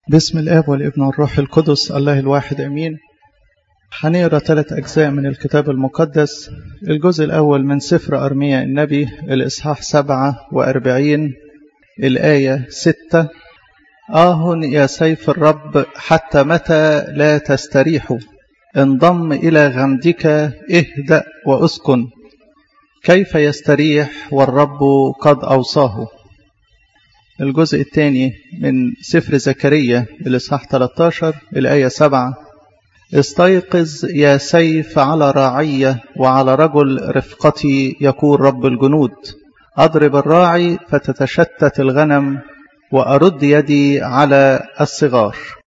باسم الآب والابن والروح القدس الله الواحد أمين. هنقرا 3 أجزاء من الكتاب المقدس. الجزء الأول من سفر أرميا النبي الإصحاح 47 الآية 6. يا سيف الرب حتى متى لا تستريح؟ انضم إلى غمدك، اهدأ وأسكن. كيف يستريح والرب قد أوصاه؟ الجزء الثاني من سفر زكريا الإصحاح 13 الآية 7. استيقظ يا سيف على راعية وعلى رجل رفقتي، يقول رب الجنود. أضرب الراعي فتتشتت الغنم، وأرد يدي على الصغار.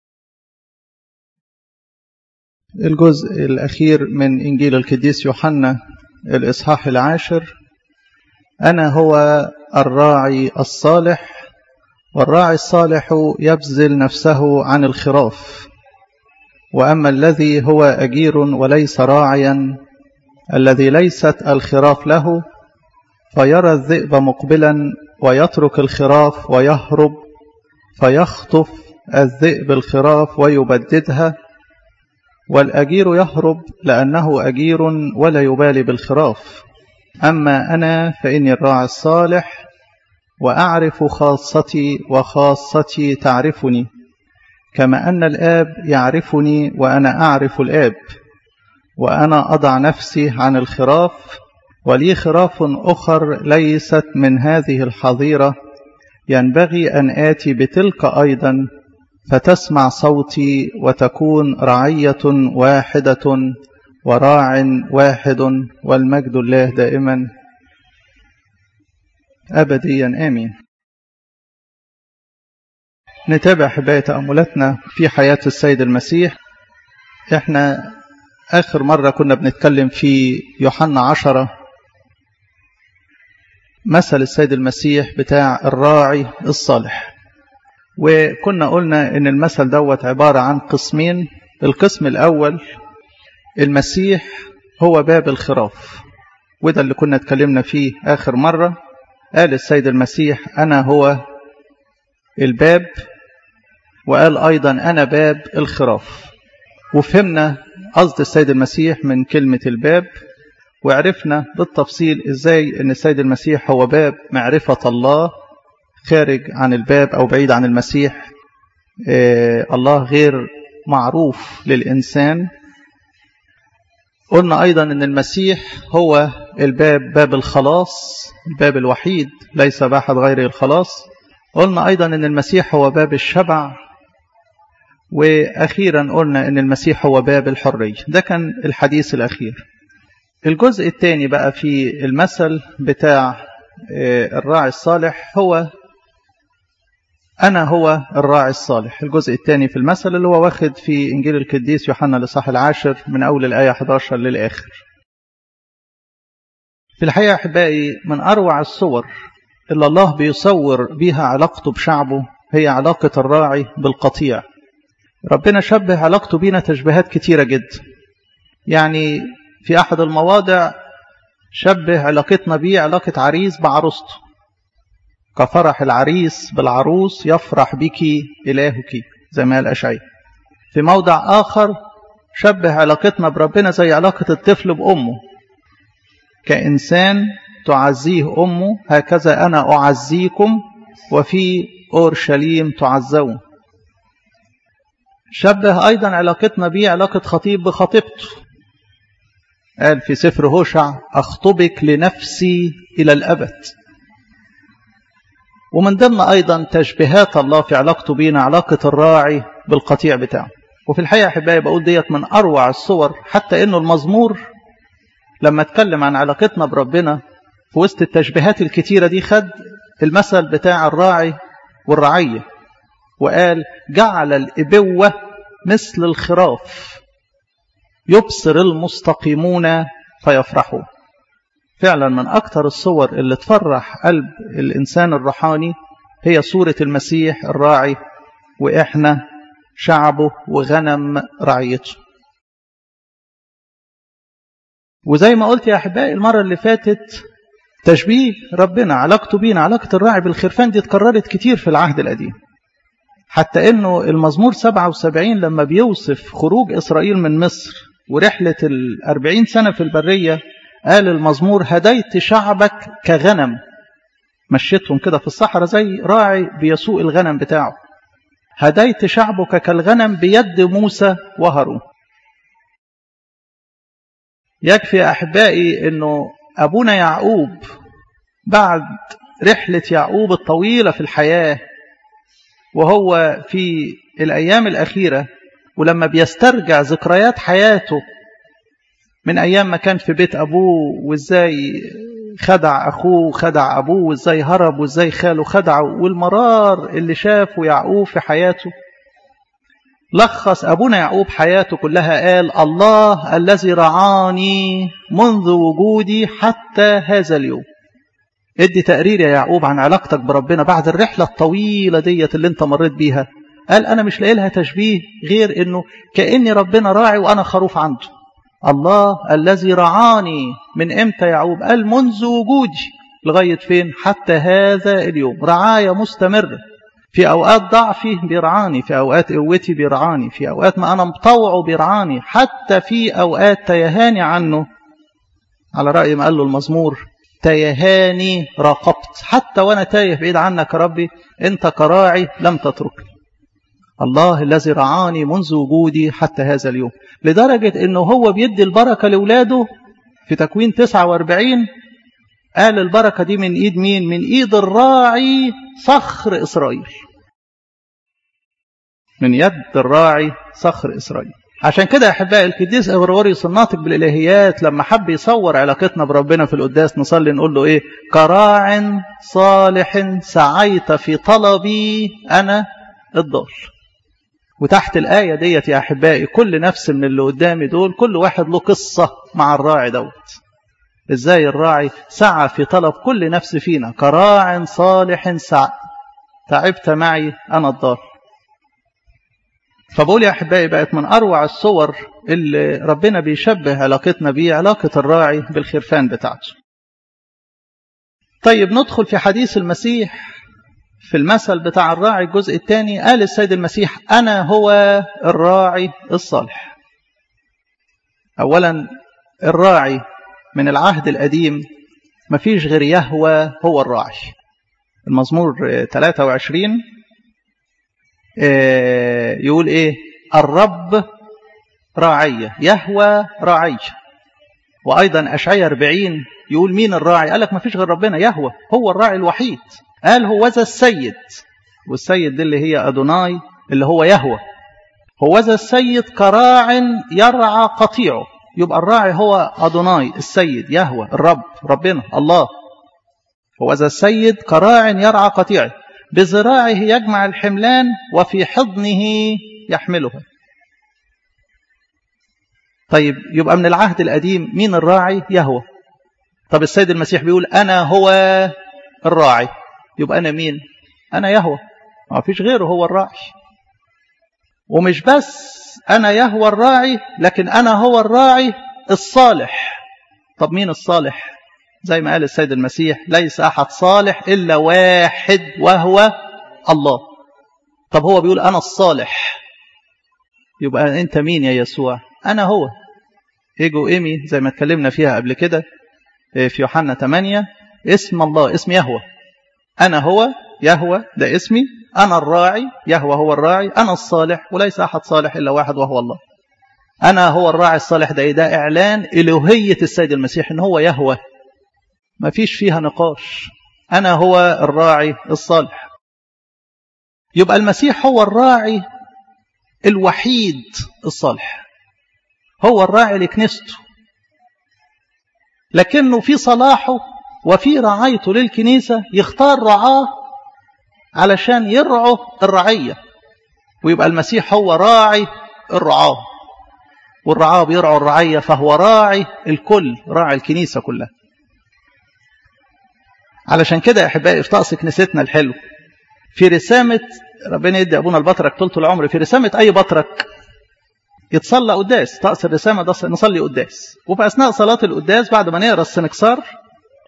الجزء الأخير من إنجيل القديس يوحنا الإصحاح 10. أنا هو الراعي الصالح، والراعي الصالح يبذل نفسه عن الخراف. وأما الذي هو أجير وليس راعيا، الذي ليست الخراف له، فيرى الذئب مقبلا ويترك الخراف ويهرب، فيخطف الذئب الخراف ويبددها. والأجير يهرب لأنه أجير ولا يبالي بالخراف. أما أنا فإني الراعي الصالح، وأعرف خاصتي وخاصتي تعرفني، كما أن الآب يعرفني وأنا أعرف الآب. وأنا أضع نفسي عن الخراف، ولي خراف أخر ليست من هذه الحظيرة، ينبغي أن آتي بتلك أيضا، فتسمع صوتي، وتكون رعية واحدة وراع واحد، والمجد الله دائما أبديا آمين. نتابع حباية تأملاتنا في حياة السيد المسيح. احنا آخر مرة كنا بنتكلم في يوحنا 10 مثل السيد المسيح بتاع الراعي الصالح، وكنا قلنا ان المثل دوت عبارة عن قسمين. القسم الأول المسيح هو باب الخراف، وده اللي كنا اتكلمنا فيه آخر مرة. قال السيد المسيح أنا هو الباب، وقال أيضا أنا باب الخراف. وفهمنا قصد السيد المسيح من كلمة الباب، وعرفنا بالتفصيل إزاي أن السيد المسيح هو باب معرفة الله. خارج عن الباب أو بعيد عن المسيح الله غير معروف للإنسان. قلنا أيضا أن المسيح هو الباب، باب الخلاص، الباب الوحيد، ليس بأحد غيره الخلاص. قلنا أيضا أن المسيح هو باب الشبع. وأخيرا قلنا أن المسيح هو باب الحرية. ده كان الحديث الأخير. الجزء الثاني بقى في المثل بتاع الراعي الصالح هو أنا هو الراعي الصالح. الجزء الثاني في المثل اللي هو واخد في إنجيل القديس يوحنا الإصحاح 10 من أول الآية 11 للآخر. في الحقيقة أحبائي، من أروع الصور اللي الله بيصور بها علاقته بشعبه هي علاقة الراعي بالقطيع. ربنا شبه علاقته بينا تشبيهات كتيرة جدا. يعني في أحد المواضع شبه علاقتنا بيه علاقة عريس بعروسته، كفرح العريس بالعروس يفرح بك إلهك، زي ما قال أشعياء. في موضع آخر شبه علاقتنا بربنا زي علاقة الطفل بأمه، كإنسان تعزيه أمه هكذا أنا أعزيكم وفي أورشليم تعزون. شبه أيضا علاقتنا بيه علاقة خطيب بخطيبته. قال في سفر هوشع أخطبك لنفسي إلى الأبد. ومن ضمن أيضا تشبيهات الله في علاقته بينا علاقة الراعي بالقطيع بتاعه. وفي الحقيقة أحبائي بقول ديت من أروع الصور، حتى إنه المزمور لما اتكلم عن علاقتنا بربنا في وسط التشبيهات الكتيرة دي خد المثل بتاع الراعي والرعية، وقال جعل الإبوة مثل الخراف، يبصر المستقيمون فيفرحوا. فعلا من أكثر الصور اللي تفرح قلب الإنسان الروحاني هي صورة المسيح الراعي، وإحنا شعبه وغنم رعيته. وزي ما قلت يا أحبائي المرة اللي فاتت، تشبيه ربنا علاقته بينا علاقة الراعي بالخرفان دي اتكررت كتير في العهد القديم. حتى إنه المزمور 77 لما بيوصف خروج إسرائيل من مصر ورحلة 40 سنة في البرية، قال المزمور: هديت شعبك كغنم. مشيتهم كده في الصحراء زي راعي بيسوق الغنم بتاعه. هديت شعبك كالغنم بيد موسى وهارون. يكفي أحبائي أنه أبونا يعقوب بعد رحلة يعقوب الطويلة في الحياة، وهو في الأيام الأخيرة، ولما بيسترجع ذكريات حياته من أيام ما كان في بيت أبوه، وإزاي خدع أخوه خدع أبوه، وإزاي هرب، وإزاي خاله خدعه، والمرار اللي شافه يعقوب في حياته، لخص أبونا يعقوب حياته كلها، قال: الله الذي رعاني منذ وجودي حتى هذا اليوم. ادي تقرير يا يعقوب عن علاقتك بربنا بعد الرحلة الطويلة ديت اللي انت مريت بيها. قال: أنا مش لاقي لها تشبيه غير إنه كأني ربنا راعي وأنا خروف عنده. الله الذي رعاني من إمتى يا يعقوب؟ قال: منذ وجودي لغاية فين؟ حتى هذا اليوم. رعاية مستمرة. في أوقات ضعفي بيرعاني، في أوقات قوتي بيرعاني، في أوقات ما أنا مطوعه بيرعاني، حتى في أوقات تيهاني عنه، على رأي ما قال له المزمور: تيهاني راقبت. حتى وأنا تايه بعيد عنك يا ربي، أنت كراعي لم تتركني. الله الذي رعاني منذ وجودي حتى هذا اليوم. لدرجة أنه هو بيدي البركة لأولاده في تكوين 49. قال البركة دي من إيد مين؟ من إيد الراعي صخر إسرائيل. من يد الراعي صخر إسرائيل. عشان كده يا أحبائي القديس غريغوريوس الناطق بالإلهيات لما حب يصور علاقتنا بربنا في القداس نصلي نقول له إيه؟ كراع صالح سعيت في طلبي أنا الضال. وتحت الآية ديت يا أحبائي كل نفس من اللي قدامي دول كل واحد له قصة مع الراعي دوت. إزاي الراعي سعى في طلب كل نفس فينا، كراع صالح تعبت معي أنا الضال. فبقول يا أحبائي بقت من أروع الصور اللي ربنا بيشبه علاقتنا بيه علاقة الراعي بالخرفان بتاعته. طيب ندخل في حديث المسيح في المثل بتاع الراعي الجزء الثاني. قال السيد المسيح: أنا هو الراعي الصالح. أولا الراعي من العهد القديم مفيش غير يهوه هو الراعي. المزمور 23 يقول إيه؟ الرب راعية، يهوه راعي. وأيضا أشعياء 40 يقول مين الراعي؟ قال لك مفيش غير ربنا، يهوه هو الراعي الوحيد. قال: هوذا السيد، والسيد دي اللي هي أدوناي اللي هو يهوه. هوذا السيد كراع يرعى قطيعه. يبقى الراعي هو أدوناي السيد يهوه الرب ربنا الله. هوذا السيد كراع يرعى قطيعه، بذراعه يجمع الحملان وفي حضنه يحملها. طيب يبقى من العهد القديم مين الراعي؟ يهوه. طب السيد المسيح بيقول: أنا هو الراعي. يبقى أنا مين؟ أنا يهوه، ما فيش غيره هو الراعي. ومش بس أنا يهوه الراعي، لكن أنا هو الراعي الصالح. طب مين الصالح؟ زي ما قال السيد المسيح: ليس أحد صالح إلا واحد وهو الله. طب هو بيقول أنا الصالح، يبقى أنت مين يا يسوع؟ أنا هو. إيجو إيمي زي ما اتكلمنا فيها قبل كده في يوحنا 8. اسم الله اسم يهوه. أنا هو يهوه ده اسمي، أنا الراعي يهوه هو الراعي، أنا الصالح وليس أحد صالح إلا واحد وهو الله. أنا هو الراعي الصالح. ده إعلان إلوهية السيد المسيح إن هو يهوه، ما فيش فيها نقاش. أنا هو الراعي الصالح. يبقى المسيح هو الراعي الوحيد الصالح، هو الراعي لكنيسته، لكنه في صلاحه وفي رعايته للكنيسة يختار رعاه علشان يرعوا الرعية. ويبقى المسيح هو راعي الرعاه، والرعاه بيرعوا الرعية، فهو راعي الكل، راعي الكنيسة كلها. علشان كده يا أحبائي في طقس كنيستنا الحلو في رسامة ربنا يدي أبونا البطرك طولة العمر، في رسامة أي بطرك يتصلى قداس، طقس الرسامة ده نصلي قداس، وفي أثناء صلاة القداس بعد ما نقرأ السنكسار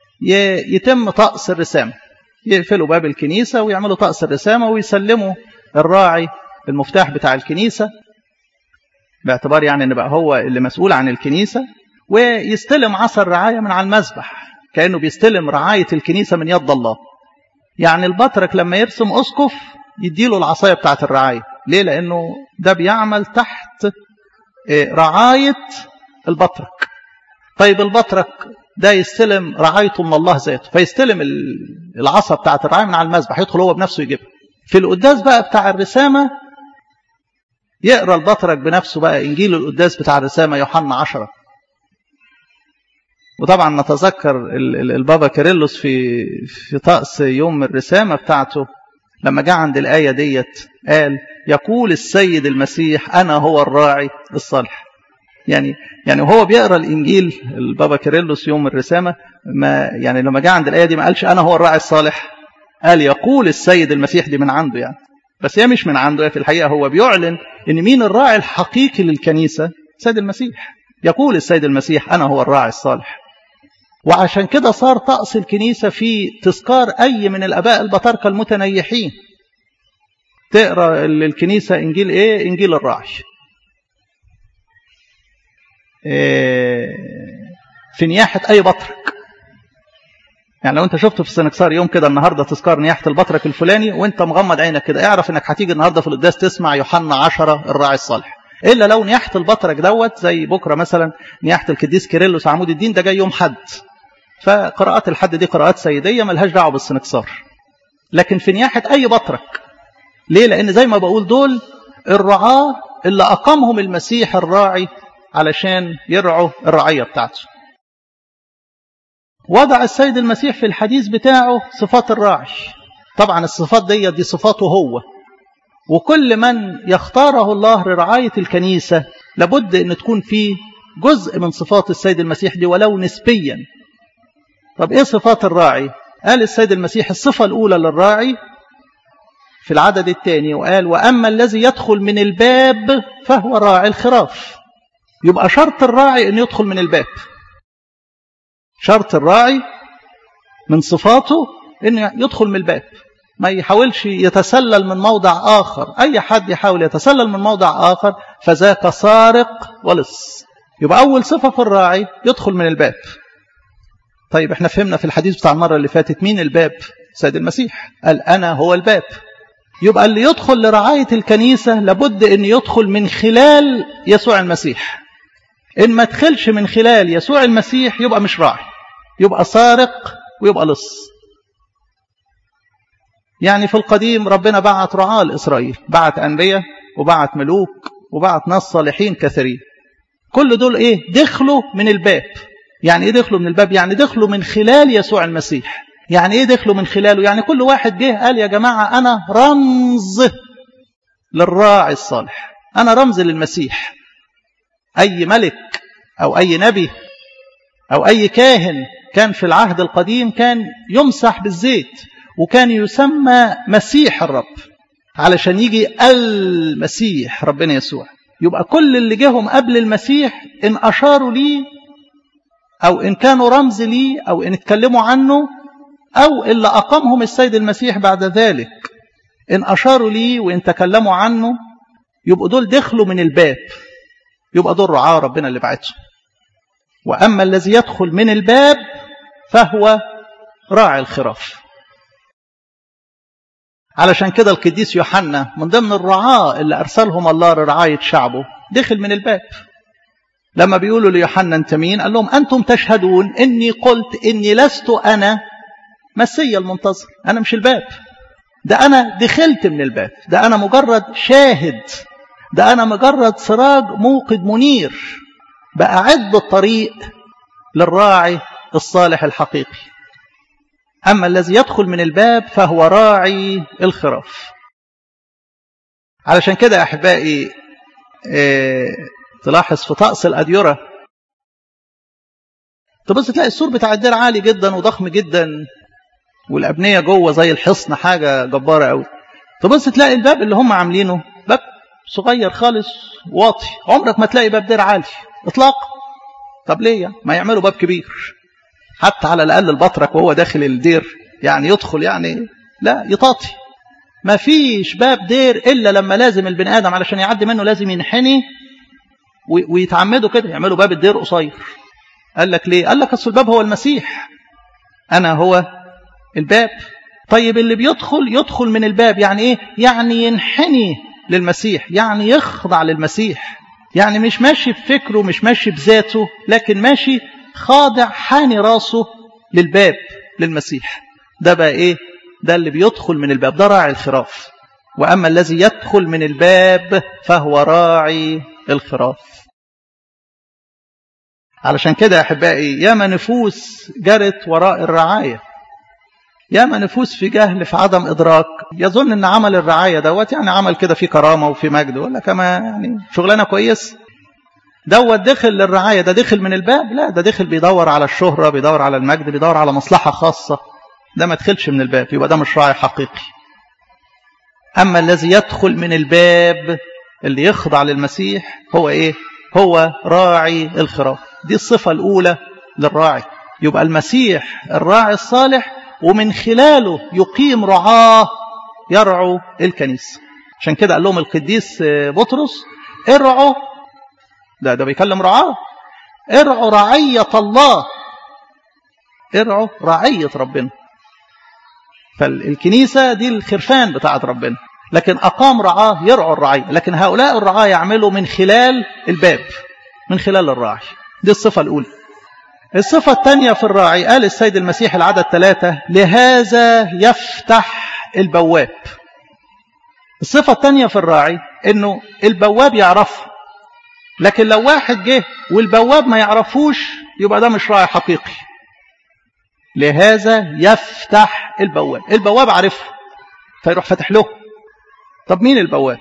يتم طقس الرسامة، يقفلوا باب الكنيسة ويعملوا طقس الرسامة ويسلموا الراعي المفتاح بتاع الكنيسة، باعتبار يعني ان بقى هو اللي مسؤول عن الكنيسة، ويستلم عصا الرعاية من على المذبح كأنه بيستلم رعاية الكنيسة من يد الله. يعني البطرك لما يرسم أسقف يديله العصاية بتاعة الرعاية. ليه؟ لأنه ده بيعمل تحت رعاية البطرك. طيب البطرك ده يستلم رعايته من الله ذاته، فيستلم العصا بتاعة الرعاية من على المذبح، يدخل هو بنفسه يجيبها. في القداس بقى بتاع الرسامة يقرأ البطرك بنفسه بقى إنجيل القداس بتاع الرسامة يوحنا 10. وطبعا نتذكر البابا كيرلس في طقس يوم الرسامة بتاعته لما جاء عند الآية ديت قال يقول السيد المسيح أنا هو الراعي الصالح. يعني وهو بيقرأ الإنجيل البابا كيرلس يوم الرسامة ما يعني لما جاء عند الآية دي ما قالش أنا هو الراعي الصالح، قال يقول السيد المسيح. دي من عنده يعني، بس هي مش من عنده، في الحقيقة هو بيعلن إن مين الراعي الحقيقي للكنيسة؟ السيد المسيح. يقول السيد المسيح أنا هو الراعي الصالح. وعشان كده صار طقس الكنيسة في تذكار أي من الآباء البطاركة المتنيحين تقرأ الكنيسة إنجيل إيه؟ إنجيل الراعي. في نياحة أي بطرك. يعني لو أنت شفت في السنكسار يوم كده النهاردة تذكار نياحة البطرك الفلاني وأنت مغمض عينك كده اعرف إنك هتيجي النهاردة في القداس تسمع يوحنا 10 الراعي الصالح. إلا لو نياحة البطرك دوت زي بكرة مثلا نياحة القديس كيرلس عمود الدين ده جاي يوم حد، فقراءات الحد دي قراءات سيدية ملهاش دعوة بالسنكسار. لكن في نياحة أي بطرك. ليه؟ لأن زي ما بقول دول الرعاة اللي أقامهم المسيح الراعي علشان يرعوا الرعية بتاعته. وضع السيد المسيح في الحديث بتاعه صفات الراعي. طبعا الصفات دي صفاته هو، وكل من يختاره الله لرعاية الكنيسة لابد أن تكون فيه جزء من صفات السيد المسيح دي ولو نسبيا. طب إيه صفات الراعي؟ قال السيد المسيح الصفة الأولى للراعي في العدد الثاني وقال وأما الذي يدخل من الباب فهو راعي الخراف. يبقى شرط الراعي أن يدخل من الباب. شرط الراعي من صفاته أن يدخل من الباب، ما يحاولش يتسلل من موضع آخر. أي حد يحاول يتسلل من موضع آخر فذاك سارق ولص. يبقى أول صفة في الراعي يدخل من الباب. طيب احنا فهمنا في الحديث بتاع المرة اللي فاتت مين الباب؟ سيد المسيح قال أنا هو الباب. يبقى اللي يدخل لرعاية الكنيسة لابد أن يدخل من خلال يسوع المسيح. إن ما دخلش من خلال يسوع المسيح يبقى مش راعي، يبقى سارق ويبقى لص. يعني في القديم ربنا بعت رعاة لإسرائيل، بعت أنبياء وبعت ملوك وبعت ناس صالحين كثيرين. كل دول إيه؟ دخلوا من الباب. يعني إيه دخلوا من الباب؟ يعني دخلوا من خلال يسوع المسيح. يعني إيه دخلوا من خلاله؟ يعني كل واحد جه قال يا جماعة أنا رمز للراعي الصالح، أنا رمز للمسيح. أي ملك أو أي نبي أو أي كاهن كان في العهد القديم كان يمسح بالزيت وكان يسمى مسيح الرب علشان يجي المسيح ربنا يسوع. يبقى كل اللي جاهم قبل المسيح إن أشاروا ليه أو إن كانوا رمز ليه أو إن اتكلموا عنه أو إلا أقامهم السيد المسيح بعد ذلك إن أشاروا ليه وإن تكلموا عنه يبقوا دول دخلوا من الباب، يبقى دول رعاة ربنا اللي بعتهم. وأما الذي يدخل من الباب فهو راعي الخراف. علشان كده القديس يوحنا من ضمن الرعاة اللي أرسلهم الله لرعاية شعبه دخل من الباب. لما بيقولوا ليوحنا أنت مين؟ قال لهم أنتم تشهدون إني قلت إني لست أنا مسيا المنتظر. أنا مش الباب، ده أنا دخلت من الباب، ده أنا مجرد شاهد، ده أنا مجرد سراج موقد منير بأعد الطريق للراعي الصالح الحقيقي. أما الذي يدخل من الباب فهو راعي الخراف. علشان كده أحبائي تلاحظ في طقس الأديرة تبص تلاقي السور بتاع الدير عالي جدا وضخم جدا والأبنية جوه زي الحصن حاجة جبارة قوي. تبص تلاقي الباب اللي هم عاملينه باب صغير خالص واطي. عمرك ما تلاقي باب دير عالي اطلاقا. طب ليه؟ ما يعملوا باب كبير حتى على الأقل البطرك وهو داخل الدير يعني يدخل يعني لا يطاطي. ما فيش باب دير إلا لما لازم البني آدم علشان يعدي منه لازم ينحني ويتعمدوا كده يعملوا باب الدير قصير. قال لك ليه؟ قال لك أصل الباب هو المسيح، أنا هو الباب. طيب اللي يدخل من الباب يعني إيه؟ يعني ينحني للمسيح، يعني يخضع للمسيح، يعني مش ماشي بفكره، مش ماشي بذاته، لكن ماشي خاضع حاني راسه للباب للمسيح. ده بقى إيه؟ ده اللي بيدخل من الباب، ده راعي الخراف. وأما الذي يدخل من الباب فهو راعي الخراف. علشان كده يا أحبائي ياما نفوس جرت وراء الرعاية، ياما نفوس في جهل في عدم إدراك، يظن أن عمل الرعاية دوت يعني عمل كده في كرامة وفي مجد، ولا كما يعني شغلانة كويس. دوت دخل للرعاية، ده دخل من الباب؟ لا، ده دخل بيدور على الشهرة، بيدور على المجد، بيدور على مصلحة خاصة. ده ما دخلش من الباب، يبقى ده مش راعي حقيقي. أما الذي يدخل من الباب اللي يخضع للمسيح هو إيه؟ هو راعي الخراف. دي الصفة الأولى للراعي. يبقى المسيح الراعي الصالح، ومن خلاله يقيم رعاه يرعوا الكنيسة. عشان كده قال لهم القديس بطرس ارعوا، ده بيكلم رعاه، ارعوا رعية الله، ارعوا رعية ربنا. فالكنيسة دي الخرفان بتاعت ربنا، لكن أقام رعاه يرعوا الرعية. لكن هؤلاء الرعاة يعملوا من خلال الباب، من خلال الراعي. دي الصفة الأولى. الصفة الثانية في الراعي قال السيد المسيح العدد 3 لهذا يفتح البواب. الصفة الثانية في الراعي انه البواب يعرفه، لكن لو واحد جه والبواب ما يعرفوش يبقى ده مش راعي حقيقي. لهذا يفتح البواب، البواب عارفه فيروح فتح له. طب مين البواب؟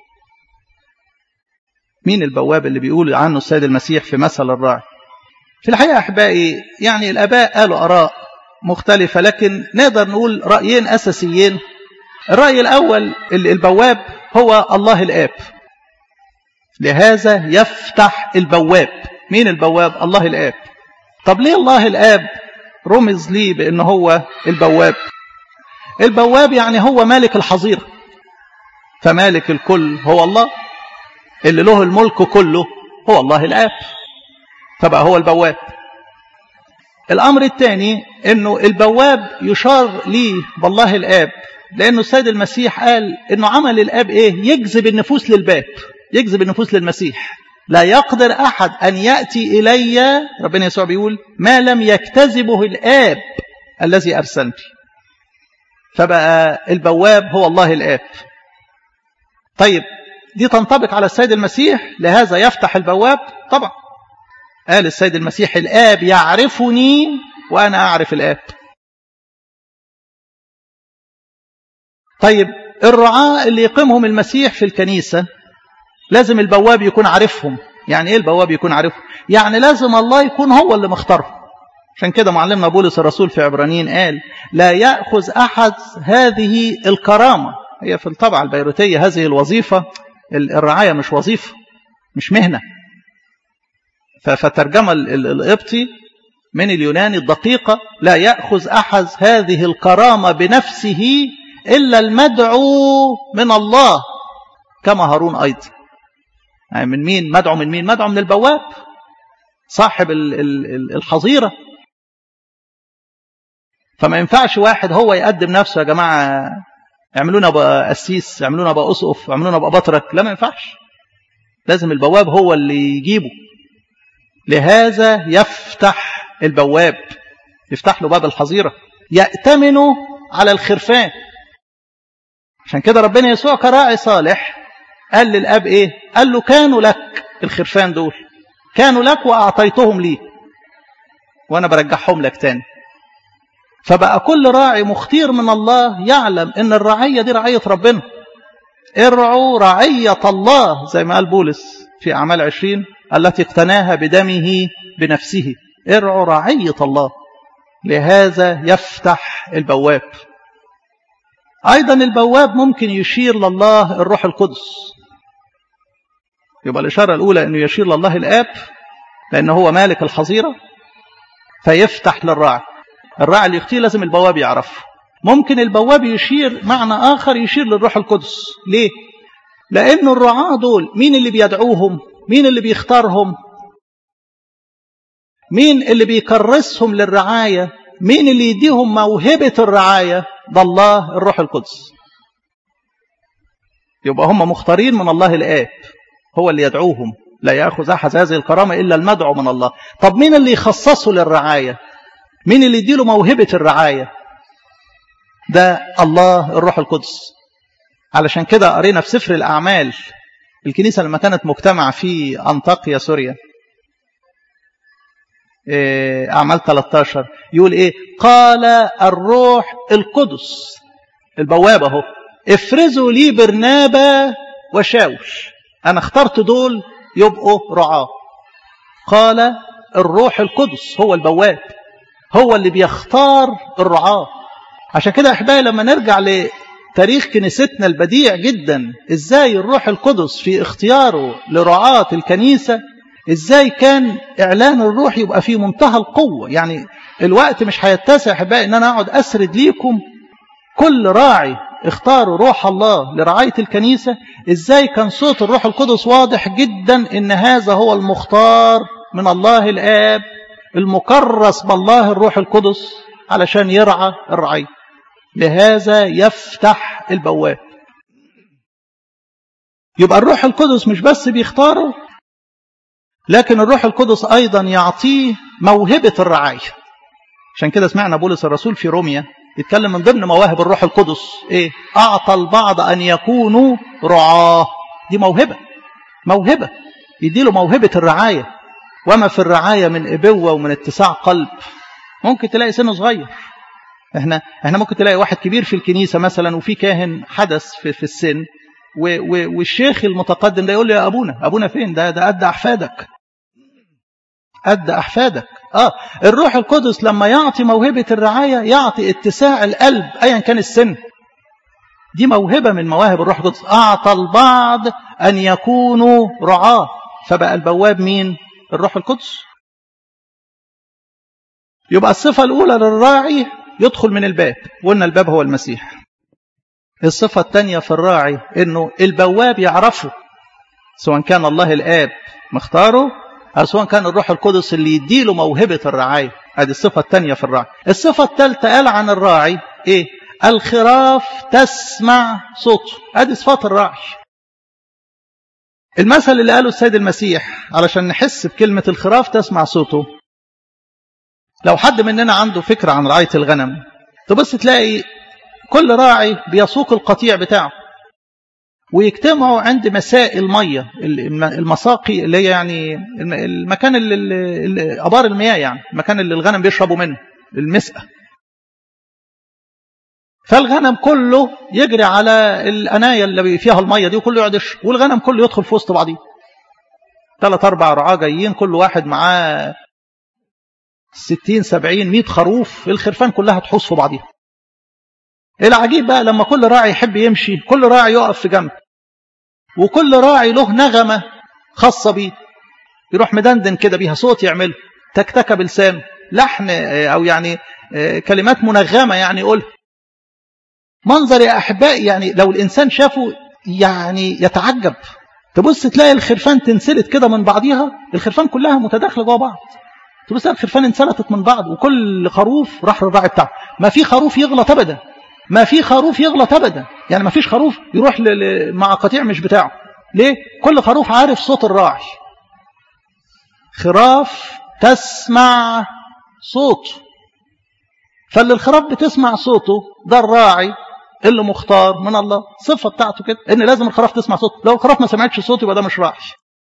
مين البواب اللي بيقول عنه السيد المسيح في مثل الراعي؟ في الحقيقة أحبائي يعني الآباء قالوا آراء مختلفة، لكن نقدر نقول رأيين أساسيين. الرأي الأول البواب هو الله الآب. لهذا يفتح البواب. مين البواب؟ الله الآب. طب ليه الله الآب رمز ليه بأنه هو البواب؟ البواب يعني هو مالك الحظيرة، فمالك الكل هو الله، اللي له الملك كله هو الله الآب، فبقى هو البواب. الأمر الثاني أنه البواب يشار ليه بالله الآب، لأنه السيد المسيح قال أنه عمل الآب إيه؟ يجذب النفوس للباب، يجذب النفوس للمسيح. لا يقدر أحد أن يأتي إلي، ربنا يسوع بيقول، ما لم يكتذبه الآب الذي أرسلني. فبقى البواب هو الله الآب. طيب دي تنطبق على السيد المسيح، لهذا يفتح البواب؟ طبعا. قال السيد المسيح الآب يعرفني وأنا أعرف الآب. طيب الرعاة اللي يقيمهم المسيح في الكنيسة لازم البواب يكون عارفهم. يعني إيه البواب يكون عارفهم؟ يعني لازم الله يكون هو اللي مختارهم. عشان كده معلمنا بولس الرسول في عبرانيين قال لا يأخذ أحد هذه الكرامة. هي في الطبعة البيروتية هذه الوظيفة، الرعاية مش وظيفة، مش مهنة. فترجمة القبطي من اليوناني الدقيقة لا يأخذ أحد هذه الكرامة بنفسه إلا المدعو من الله كما هارون أيضا. يعني من مين مدعو؟ من مين مدعو؟ من البواب صاحب الحظيرة. فما ينفعش واحد هو يقدم نفسه يا جماعة اعملونا بقى قسيس، اعملونا بقى أسقف، اعملونا بقى بطرك. لا، ما ينفعش، لازم البواب هو اللي يجيبه. لهذا يفتح البواب، يفتح له باب الحظيرة، يأتمنه على الخرفان. عشان كده ربنا يسوع كراعي صالح قال للأب إيه؟ قال له كانوا لك الخرفان دول، كانوا لك وأعطيتهم لي وأنا برجعهم لك تاني. فبقى كل راعي مختير من الله يعلم إن الرعية دي رعية ربنا. ارعوا رعية الله زي ما قال بولس في أعمال 20 التي اقتناها بدمه بنفسه. ارعوا رعية الله. لهذا يفتح البواب. أيضا البواب ممكن يشير لله الروح القدس. يبقى الإشارة الأولى أنه يشير لله الآب لأنه هو مالك الحظيرة، فيفتح للراعي. الراعي اللي يختيه لازم البواب يعرف. ممكن البواب يشير معنى آخر، يشير للروح القدس. ليه؟ لأن الرعاة دول مين اللي بيدعوهم؟ مين اللي بيختارهم؟ مين اللي بيكرسهم للرعاية؟ مين اللي يديهم موهبة الرعاية؟ ده الله الروح القدس. يبقى هم مختارين من الله الآب، هو اللي يدعوهم. لا يأخذ أحد هذه الكرامة إلا المدعو من الله. طب مين اللي يخصصه للرعاية؟ مين اللي يديله موهبة الرعاية؟ ده الله الروح القدس. علشان كده قرينا في سفر الأعمال، الكنيسة لما كانت مجتمعة في أنطاكيا سوريا، أعمال 13 يقول إيه؟ قال الروح القدس، البوابة اهو، افرزوا لي برنابا وشاول، أنا اخترت دول يبقوا رعاة. قال الروح القدس، هو البواب، هو اللي بيختار الرعاة. عشان كده أحبائي لما نرجع لتاريخ كنيستنا البديع جدا، إزاي الروح القدس في اختياره لرعاة الكنيسة، إزاي كان إعلان الروح يبقى في منتهى القوة. يعني الوقت مش هيتسع أحبائي إن أنا أقعد أسرد ليكم كل راعي اختاروا روح الله لرعاية الكنيسة، إزاي كان صوت الروح القدس واضح جدا إن هذا هو المختار من الله الآب، المكرس بالله الروح القدس علشان يرعى الرعاية. لهذا يفتح البواب. يبقى الروح القدس مش بس بيختاره، لكن الروح القدس أيضا يعطيه موهبة الرعاية. عشان كده سمعنا بولس الرسول في روميا يتكلم من ضمن مواهب الروح القدس إيه؟ أعطى البعض أن يكونوا رعاة. دي موهبة يديله موهبة الرعاية. وما في الرعاية من إبوة ومن اتساع قلب. ممكن تلاقي سنه صغير، احنا ممكن تلاقي واحد كبير في الكنيسة مثلا، وفي كاهن حدث في السن، والشيخ المتقدم ده يقول له يا أبونا فين؟ ده قد أحفادك. الروح القدس لما يعطي موهبة الرعاية يعطي اتساع القلب أيا كان السن. دي موهبة من مواهب الروح القدس. أعطى البعض أن يكونوا رعاة، فبقى البواب مين؟ الروح القدس. يبقى الصفة الأولى للراعي يدخل من الباب، وقلنا الباب هو المسيح. الصفة الثانية في الراعي إنه البواب يعرفه، سواء كان الله الآب مختاره أو سواء كان الروح القدس اللي يديله موهبة الرعاية. هذه الصفة الثانية في الراعي. الصفة الثالثة قال عن الراعي إيه؟ الخراف تسمع صوته. هذه صفات الراعي. المثل اللي قاله السيد المسيح علشان نحس بكلمة الخراف تسمع صوته، لو حد مننا عنده فكرة عن رعاية الغنم، تبص تلاقي كل راعي بيسوق القطيع بتاعه ويجتمعوا عند مساء المية، المساقي اللي هي يعني المكان اللي أبار المياه، يعني المكان اللي الغنم بيشربوا منه، المسقى. فالغنم كله يجري على الأناية اللي فيها المية دي وكله يقعد يشرب، والغنم كله يدخل في وسط بعضيه. 3-4 رعاة جايين، كل واحد معاه 60 70 100 خروف، الخرفان كلها تحوص في بعضيها. العجيب بقى لما كل راعي يحب يمشي، كل راعي يقف في جنب، وكل راعي له نغمة خاصة بيه، يروح مدندن كده بيها، صوت يعمله، تكتكة بلسانه، لحن أو يعني كلمات منغمة يعني يقولها. منظر يا أحبائي يعني لو الإنسان شافه يعني يتعجب. تبص تلاقي الخرفان تنسلت كده من بعضيها، الخرفان كلها متداخلة جوا بعض. تبص الخرفان انسلتت من بعض، وكل خروف راح للراعي بتاعه. ما في خروف يغلط أبدا، يعني ما فيش خروف يروح مع قطيع مش بتاعه. ليه؟ كل خروف عارف صوت الراعي. خراف تسمع صوته. فاللي الخراف بتسمع صوته ده الراعي اللي مختار من الله. صفة بتاعته كده ان لازم الخراف تسمع صوته. لو الخراف ما سمعتش صوته يبقى ده مش راعي.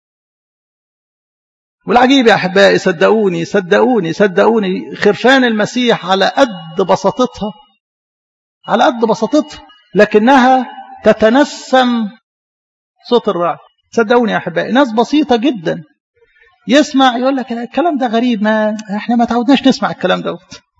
والعجيب يا أحبائي، صدقوني خرفان المسيح على قد بساطتها لكنها تتنسم صوت الراعي. صدقوني يا أحبائي، ناس بسيطة جدا يسمع يقول لك الكلام ده غريب، احنا ما تعودناش نسمع الكلام ده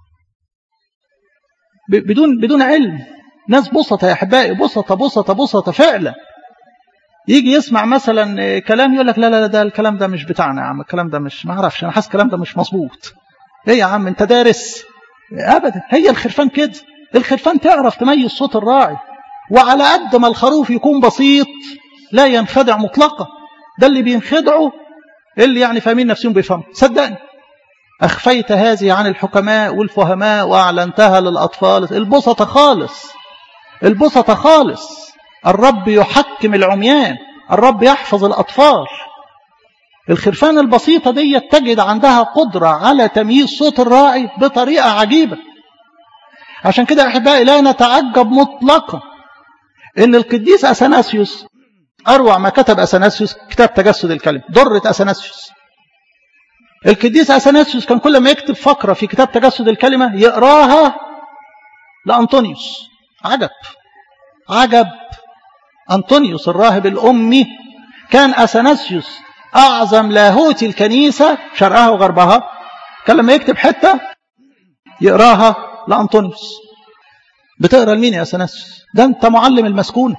بدون علم. ناس بسطة يا أحبائي، بسطة فعلا. يجي يسمع مثلا كلام يقول لك لا ده الكلام ده مش بتاعنا يا عم، الكلام ده مش، ما اعرفش، انا حاسس الكلام ده مش مظبوط. ايه يا عم انت دارس؟ ابدا. هي الخرفان كده الخرفان تعرف تميز صوت الراعي، وعلى قد ما الخروف يكون بسيط لا ينخدع مطلقا. ده اللي بينخدعوا اللي يعني فاهمين نفسهم بيفهموا. صدقني أخفيت هذه عن الحكماء والفهماء وأعلنتها للأطفال. البسطة خالص، البسطة خالص. الرب يحكم العميان، الرب يحفظ الأطفال. الخرفان البسيطة دي تجد عندها قدرة على تمييز صوت الراعي بطريقة عجيبة. عشان كده أحبائي لا نتعجب مطلقا إن القديس أثناسيوس أروع ما كتب أثناسيوس كتاب تجسد الكلمة، درة أثناسيوس. القديس أثناسيوس كان كل ما يكتب فقرة في كتاب تجسد الكلمة يقراها لأنطونيوس. عجب عجب. أنطونيوس الراهب الأمي كان أثناسيوس أعظم لاهوت الكنيسة شرقها وغربها، كان لما يكتب حتة يقراها لأنطونيوس. بتقرأ لمين يا أثناسيوس؟ ده أنت معلم المسكونة.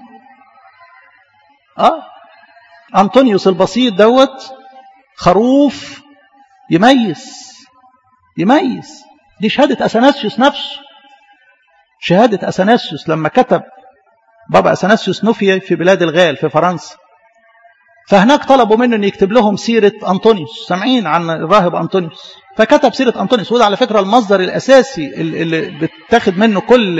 أنطونيوس البسيط دوت خروف يميز. دي شهادة أثناسيوس نفسه، شهادة أثناسيوس لما كتب. بابا أثناسيوس نفي في بلاد الغال في فرنسا، فهناك طلبوا منه أن يكتب لهم سيرة أنطونيوس، سامعين عن الراهب أنطونيوس، فكتب سيرة أنطونيوس. وده على فكرة المصدر الأساسي اللي بتاخد منه كل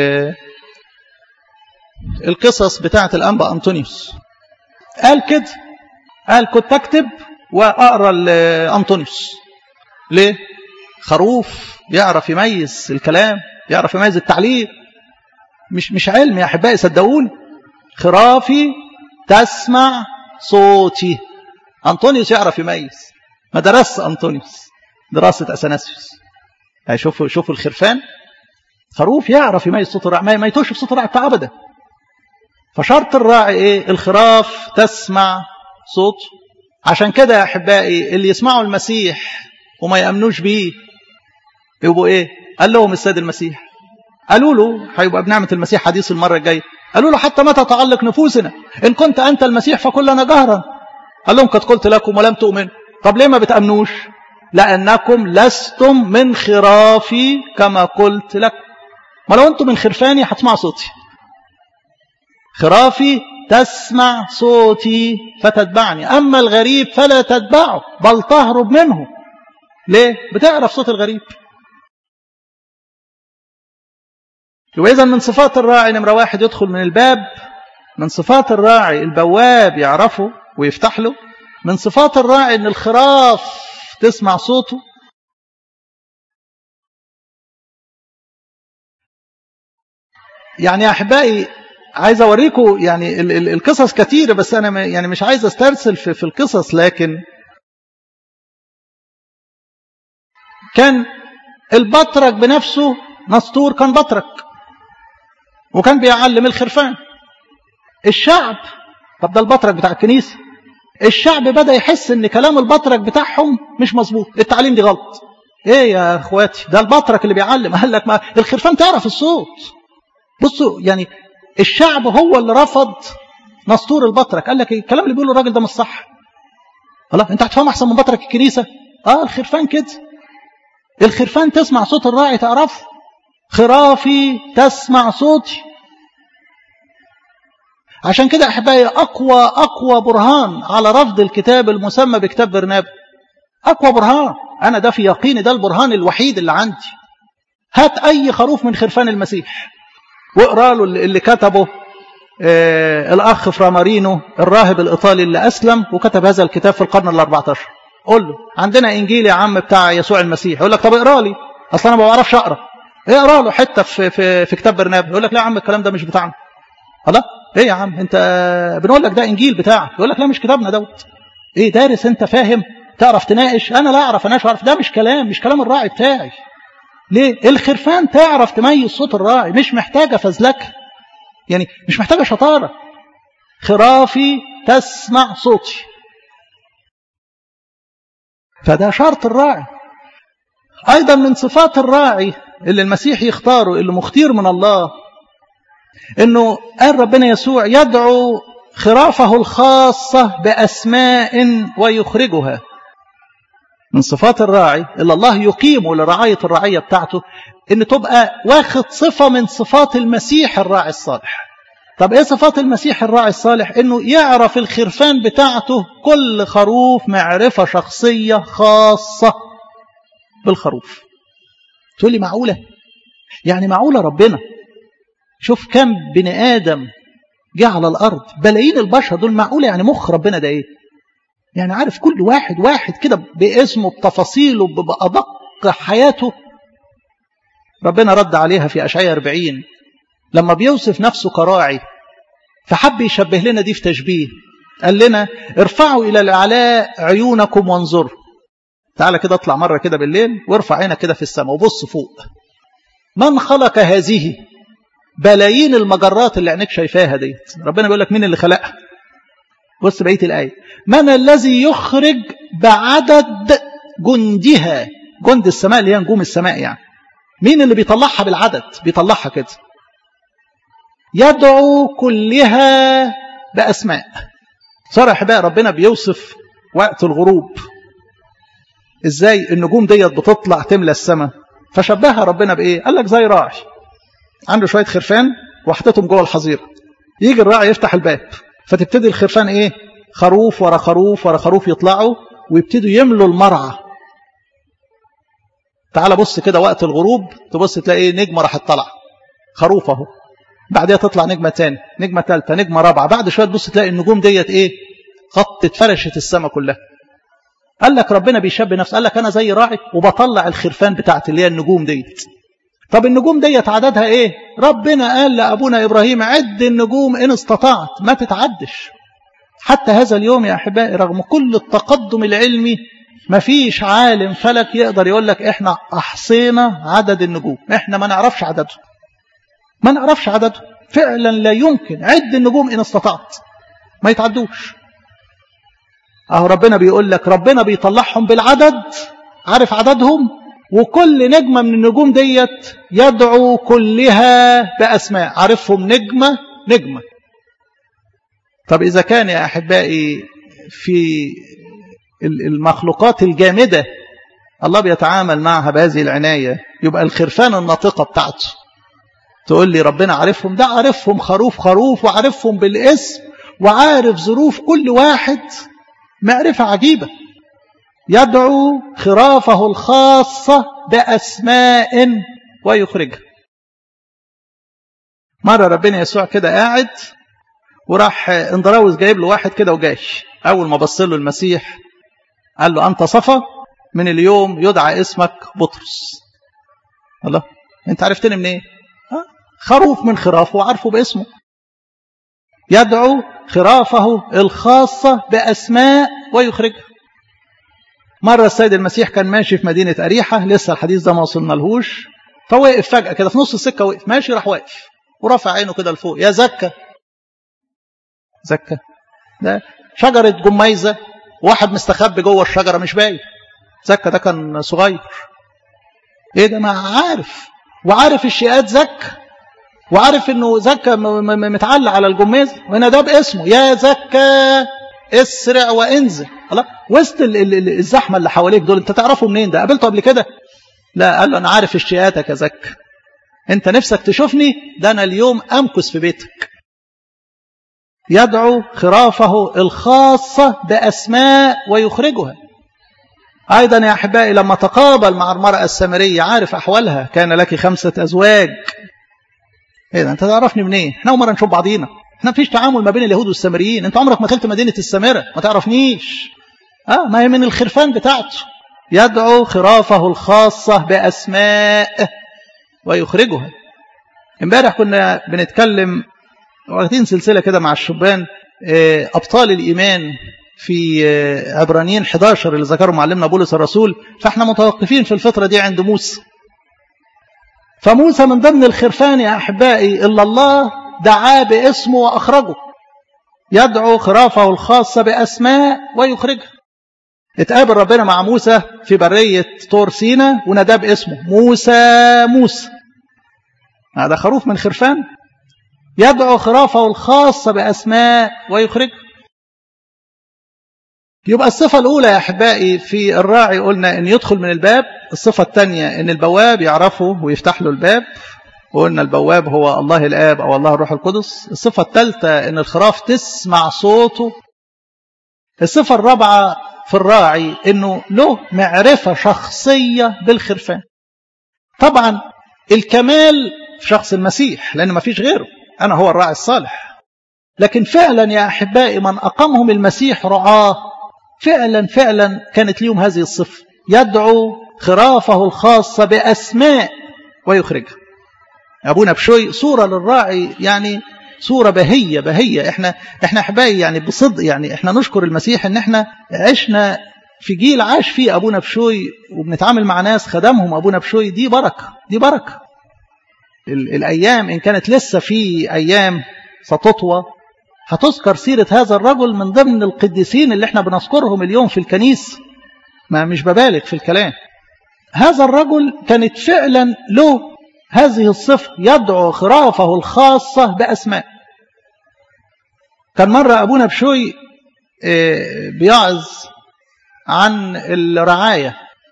القصص بتاعة الأنبا أنطونيوس. قال كده، قال كنت أكتب وأقرأ لأنطونيوس. ليه؟ خروف يعرف يميز الكلام، يعرف يميز التعليم. مش علم يا أحبائي، صدقوني. خرافي تسمع صوتي. أنطونيوس يعرف يميز، ما درس أنطونيوس دراسة أثناسيوس. شوفوا الخرفان، خروف يعرف يميز صوت الراعي، ما يتوش في صوت الراعي بتاع أبدا. فشرط الراعي إيه؟ الخراف تسمع صوته. عشان كده يا أحبائي اللي يسمعوا المسيح وما يأمنوش بيه يبقوا إيه؟ قال لهم السيد المسيح، قالوا له هيبقى بنعمة المسيح حديث المرة الجاية، قالوا له حتى متى تعلق نفوسنا؟ إن كنت أنت المسيح فقل لنا جهرا. قال لهم قد قلت لكم ولم تؤمنوا. طب ليه ما بتأمنوش؟ لأنكم لستم من خرافي كما قلت لكم. ما لو أنتم من خرفاني هتسمعوا صوتي. خرافي تسمع صوتي فتتبعني، أما الغريب فلا تتبعه بل تهرب منه. ليه؟ بتعرف صوت الغريب. وإذا من صفات الراعي نمرة 1 يدخل من الباب. من صفات الراعي البواب يعرفه ويفتح له. من صفات الراعي أن الخراف تسمع صوته. يعني يا أحبائي عايز أوريكم يعني القصص كتيرة، بس أنا يعني مش عايز أسترسل في القصص. لكن كان البطرك بنفسه، نسطور كان بطرك وكان بيعلم الخرفان. الشعب، طب ده البطرك بتاع الكنيسة، الشعب بدأ يحس ان كلام البطرك بتاعهم مش مظبوط، التعليم دي غلط. ايه يا اخواتي، ده البطرك اللي بيعلم. قال لك ما الخرفان تعرف الصوت. بصوا يعني الشعب هو اللي رفض نسطور البطرك، قال لك الكلام اللي بيقوله الراجل ده مش صح. الله، انت هتفهم احسن من بطرك الكنيسة. الخرفان كده، الخرفان تسمع صوت الراعي تعرفه. خرافي تسمع صوتي. عشان كده أحبائي أقوى برهان على رفض الكتاب المسمى بكتاب برنابا، أقوى برهان، أنا ده في يقيني ده البرهان الوحيد اللي عندي. هات أي خروف من خرفان المسيح واقرأ له اللي كتبه الأخ فرامارينو الراهب الإيطالي اللي أسلم وكتب هذا الكتاب في القرن ال14. قول له عندنا إنجيل يا عم بتاع يسوع المسيح، يقول لك طب اقرأ لي، أصلا أنا ما بعرفش أقرأ. اقرأ له حتة في كتاب برنابا، يقول لك لا يا عم الكلام ده مش بتاعنا. الله، ايه يا عم انت بنقول لك ده انجيل بتاعك، يقول لك لا مش كتابنا دوت. ايه دارس انت، فاهم، تعرف تناقش؟ انا لا اعرف، انا اعرف ده مش كلام الراعي بتاعي. ليه؟ الخرفان تعرف تميز صوت الراعي، مش محتاجه فزلكه، يعني مش محتاجه شطاره. خرافي تسمع صوتي. فده شرط الراعي. ايضا من صفات الراعي اللي المسيح يختاره، اللي مختير من الله، انه قال ربنا يسوع يدعو خرافه الخاصة بأسماء ويخرجها. من صفات الراعي اللي الله يقيمه لرعاية الرعية بتاعته ان تبقى واخد صفة من صفات المسيح الراعي الصالح. طب ايه صفات المسيح الراعي الصالح؟ انه يعرف الخرفان بتاعته، كل خروف معرفة شخصية خاصة بالخروف. تقول لي معقولة؟ يعني معقولة ربنا شوف كم بني آدم جه على الأرض، بلايين البشر دول، معقولة يعني مخ ربنا ده ايه؟ يعني عارف كل واحد واحد كده باسمه بتفاصيله بأدق حياته. ربنا رد عليها في أشعياء 40 لما بيوصف نفسه كراعي، فحب يشبه لنا دي في تشبيه. قال لنا ارفعوا إلى الأعلاء عيونكم وانظروا. تعالى كده اطلع مرة كده بالليل وارفع عينك كده في السماء وبص فوق. من خلق هذه؟ بلايين المجرات اللي عينك شايفاها دي، ربنا بيقول لك مين اللي خلقها. بص بقية الآية، من الذي يخرج بعدد جندها؟ جند السماء اللي هي نجوم السماء يعني. مين اللي بيطلعها بالعدد؟ بيطلعها كده. يدعو كلها بأسماء. صرح بقى ربنا بيوصف وقت الغروب ازاي النجوم ديت بتطلع تملى السماء، فشبهها ربنا بايه؟ قال لك زي راعي عنده شويه خرفان وحطتهم جوه الحظيره، يجي الراعي يفتح الباب فتبتدي الخرفان ايه؟ خروف ورا خروف ورا خروف يطلعوا ويبتدوا يملوا المرعى. تعال بص كده وقت الغروب، تبص تلاقي ايه؟ نجمه راحت طالعه، خروف اهو، بعدها تطلع نجمه ثانيه، نجمه ثالثه، نجمه رابعه، بعد شويه تبص تلاقي النجوم ديت ايه؟ غطت فرشت السماء كلها. قال لك ربنا بيشبه نفسه، قال لك انا زي راعي وبطلع الخرفان بتاعتي اللي هي النجوم ديت. طب النجوم ديت عددها ايه؟ ربنا قال لابونا ابراهيم عد النجوم ان استطعت، ما تتعدش. حتى هذا اليوم يا احبائي رغم كل التقدم العلمي ما فيش عالم فلك يقدر يقول لك احنا احصينا عدد النجوم، احنا ما نعرفش عددهم، ما نعرفش عددهم فعلا. لا يمكن. عد النجوم ان استطعت، ما يتعدوش. اهو ربنا بيقول لك ربنا بيطلعهم بالعدد، عارف عددهم، وكل نجمة من النجوم ديت يدعو كلها بأسماء، عارفهم نجمة نجمة. طب إذا كان يا أحبائي في المخلوقات الجامدة الله بيتعامل معها بهذه العناية، يبقى الخرفان الناطقة بتاعته تقول لي ربنا عارفهم؟ ده عارفهم خروف خروف، وعارفهم بالاسم، وعارف ظروف كل واحد معرفة عجيبة. يدعو خرافه الخاصة بأسماء ويخرجها. مرة ربنا يسوع كده قاعد وراح اندراوس جايب له واحد كده وجاش، أول ما بص له المسيح قال له أنت صفا، من اليوم يدعى اسمك بطرس. الله، أنت عرفتني من إيه؟ خروف من خرافه وعارفه باسمه. يدعو خرافه الخاصة بأسماء ويخرجها. مرة السيد المسيح كان ماشي في مدينة أريحة، لسه الحديث ده ما وصلنا لهوش، فوقف فجأة كده في نص السكة، وقف ماشي راح واقف ورفع عينه كده لفوق، يا زكا. زكا ده شجرة جميزة، واحد مستخبي جوه الشجرة مش باين. زكا ده كان صغير، ايه ده؟ ما عارف، وعارف الشيئات زكا، وعارف انه زكا متعلق على الجميزة، وهنا ده باسمه يا زكا اسرع وانزل. الله، وسط الزحمة اللي حواليك دول انت تعرفه منين؟ ده قابلته قبل كده؟ لا، قال له انا عارف اشتياقاتك يا زكا، انت نفسك تشوفني، ده انا اليوم امكث في بيتك. يدعو خرافه الخاصة بأسماء ويخرجها. ايضا يا احبائي لما تقابل مع المرأة السامرية عارف احوالها، كان لك 5 أزواج. ايه ده؟ انت تعرفني منين؟ احنا اول مرة نشوف بعضينا، احنا مفيش تعامل ما بين اليهود والسامريين، انت عمرك ما دخلت مدينة السامرة، ما تعرفنيش. ما هي من الخرفان بتاعته. يدعو خرافه الخاصة بأسماء ويخرجها. امبارح كنا بنتكلم واخدين سلسلة كده مع الشبان أبطال الإيمان في عبرانيين 11 اللي ذكروا معلمنا بولس الرسول، فاحنا متوقفين في الفترة دي عند موسى. فموسى من ضمن الخرفان يا أحبائي إلا الله دعاه باسمه وأخرجه. يدعو خرافه الخاصة بأسماء ويخرجها. اتقابل ربنا مع موسى في برية طور سينا وناداه باسمه موسى موسى. هذا خروف من خرفان. يدعو خرافه الخاصة بأسماء ويخرجها. يبقى الصفة الأولى يا أحبائي في الراعي قلنا أن يدخل من الباب. الصفة الثانية أن البواب يعرفه ويفتح له الباب، وقلنا البواب هو الله الآب أو الله الروح القدس. الصفة الثالثة أن الخراف تسمع صوته. الصفة الرابعة في الراعي أنه له معرفة شخصية بالخرفان. طبعا الكمال في شخص المسيح لأنه ما فيش غيره، أنا هو الراعي الصالح. لكن فعلا يا أحبائي من أقامهم المسيح رعاه فعلا كانت لهم هذه الصفة، يدعو خرافه الخاصة بأسماء ويخرجها. أبونا بشوي صورة للراعي، يعني صورة بهية. احنا أحبائي يعني بصدق، يعني احنا نشكر المسيح ان احنا عشنا في جيل عاش فيه أبونا بشوي وبنتعامل مع ناس خدمهم أبونا بشوي. دي بركة. الأيام إن كانت لسه في أيام ستطوى هتذكر سيرة هذا الرجل من ضمن القديسين اللي احنا بنذكرهم اليوم في الكنيسة، ما مش ببالغ في الكلام. هذا الرجل كانت فعلا له هذه الصفة، يدعو خرافه الخاصة بأسماء. كان مرة أبونا بشوي بيعظ عن الرعاية،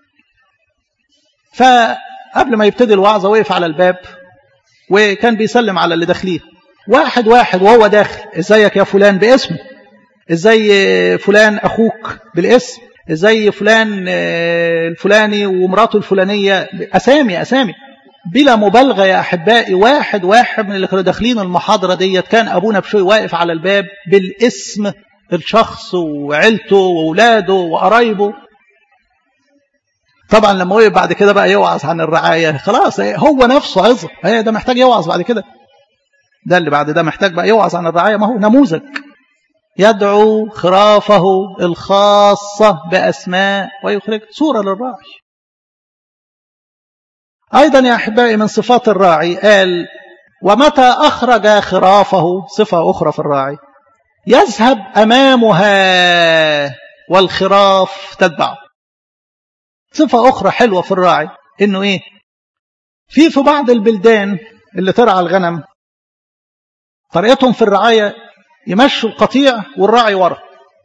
فقبل ما يبتدي الوعظة وقف على الباب وكان بيسلم على اللي داخليه واحد وهو داخل. ازيك يا فلان باسمه، ازاي فلان اخوك بالاسم، ازاي فلان الفلاني ومراته الفلانية، اسامي بلا مبالغة يا احبائي. واحد من اللي كانوا داخلين المحاضرة ديت كان ابونا بشوي واقف على الباب بالاسم، الشخص وعيلته واولاده وقرايبه. طبعا لما وقف بعد كده بقى يوعظ عن الرعاية، خلاص هو نفسه عظة، ده محتاج يوعظ بعد كده. ده اللي بعد ده محتاج بقى يوعظ عن الرعاية، ما هو نموذج يدعو خرافه الخاصة بأسماء ويخرج، صورة للراعي. أيضا يا أحبائي من صفات الراعي قال ومتى أخرج خرافه، صفة أخرى في الراعي، يذهب أمامها والخراف تتبعه. صفة أخرى حلوة في الراعي إنه إيه، في بعض البلدان اللي ترعى الغنم طريقتهم في الرعاية يمشوا القطيع والراعي ورا.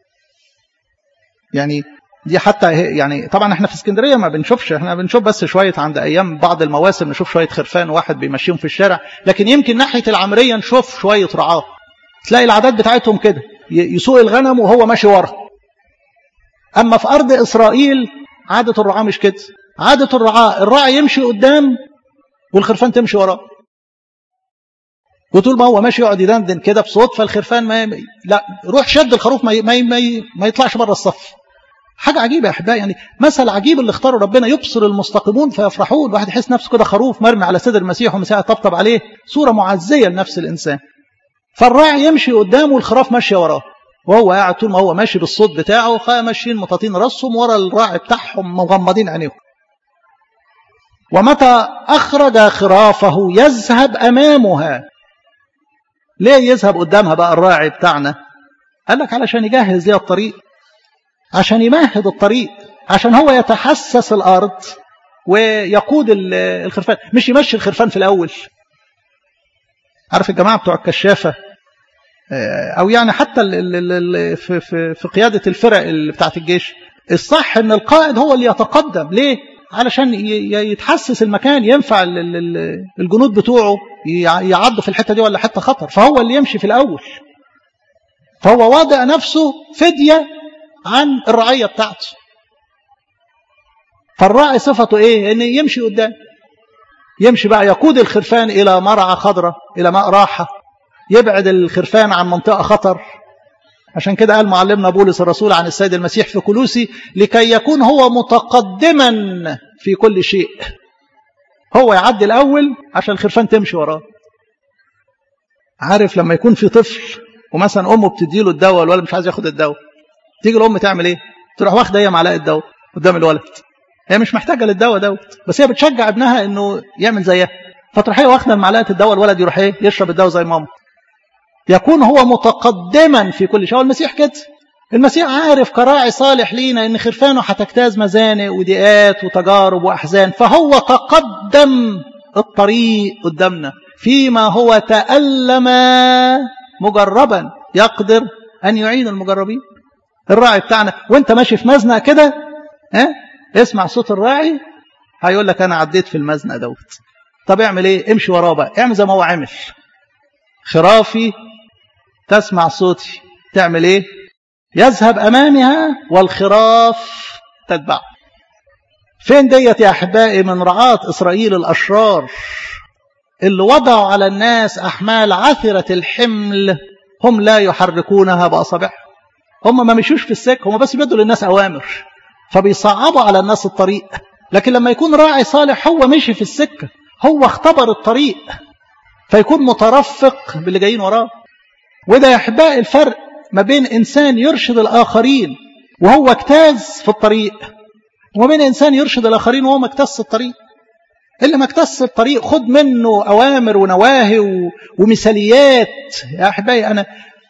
يعني دي حتى يعني طبعا احنا في اسكندرية ما بنشوفش، احنا بنشوف بس شوية عند ايام بعض المواسم نشوف شوية خرفان واحد بيمشيهم في الشارع، لكن يمكن ناحية العمرية نشوف شوية رعاة تلاقي العادات بتاعتهم كده، يسوق الغنم وهو ماشي ورا. اما في ارض اسرائيل عادة الرعاة مش كده، عادة الرعاة الراعي يمشي قدام والخرفان تمشي وراه، وطول ما هو ماشي يقعد يدندن كده بصوت، فالخرفان لا روح شد الخروف ما يطلعش بره الصف. حاجة عجيبة يا أحبائي، يعني مثل عجيب اللي اختاره ربنا، يبصر المستقيمون فيفرحون. الواحد يحس نفسه كده خروف مرمي على صدر المسيح والمسيح يطبطب عليه، صورة معزية لنفس الإنسان. فالراعي يمشي قدامه والخراف ماشية وراه، وهو قاعد طول ما هو ماشي بالصوت بتاعه ماشيين مطاطين راسهم ورا الراعي بتاعهم مغمضين عينيهم. ومتى أخرج خرافه يذهب أمامها. ليه يذهب قدامها بقى الراعي بتاعنا؟ قال لك علشان يجهز ليه الطريق، عشان يمهد الطريق، عشان هو يتحسس الأرض ويقود الخرفان، مش يمشي الخرفان في الأول. عارف الجماعة بتوع الكشافة أو يعني حتى في قيادة الفرق اللي بتاعت الجيش، الصح إن القائد هو اللي يتقدم. ليه؟ علشان يتحسس المكان، ينفع الجنود بتوعه يعضوا في الحتة دي ولا حتة خطر، فهو اللي يمشي في الأول. فهو واضع نفسه فدية عن الرعية بتاعته. فالراعي صفته إيه؟ إن يمشي قدام، يمشي بقى يقود الخرفان إلى مرعى خضرة، إلى ماء راحة، يبعد الخرفان عن منطقة خطر. عشان كده قال معلمنا بولس الرسول عن السيد المسيح في كولوسي لكي يكون هو متقدما في كل شيء. هو يعدي الأول عشان الخرفان تمشي وراه. عارف لما يكون في طفل ومثلا أمه بتديله الدواء، الولد مش عايز ياخد الدواء، تيجي الأم تعمل إيه؟ تروح واخدة هي معلقة الدواء قدام الولد، هي مش محتاجة للدواء دوت، بس هي بتشجع ابنها إنه يعمل زيها، فتروح هي واخدة معلقة الدواء، الولد يروح إيه؟ يشرب الدواء زي ماما. يكون هو متقدما في كل شيء. المسيح كده، المسيح عارف كراعي صالح لينا ان خرفانه هتجتاز مزانق وضيقات وتجارب واحزان، فهو تقدم الطريق قدامنا فيما هو تألم مجربا يقدر ان يعين المجربين. الراعي بتاعنا وانت ماشي في مزنق كده اسمع صوت الراعي هيقول لك انا عديت في المزنق دوت. طب اعمل ايه؟ امشي وراه بقى، اعمل زي ما هو عمل. خرافي تسمع صوتي تعمل ايه؟ يذهب امامها والخراف تتبعه. فين ديت يا احبائي من رعاة اسرائيل الاشرار اللي وضعوا على الناس احمال عثرة الحمل هم لا يحركونها باصابعهم. هم ما مشوش في السكه، هم بس بيدوا للناس اوامر فبيصعبوا على الناس الطريق. لكن لما يكون راعي صالح هو مشي في السكه، هو اختبر الطريق فيكون مترفق باللي جايين وراه. وده يا احبائي الفرق ما بين انسان يرشد الاخرين وهو اجتاز في الطريق وما بين انسان يرشد الاخرين وهو مكتس الطريق. اللي مكتس الطريق خد منه اوامر ونواهي ومثاليات. يا احبائي انا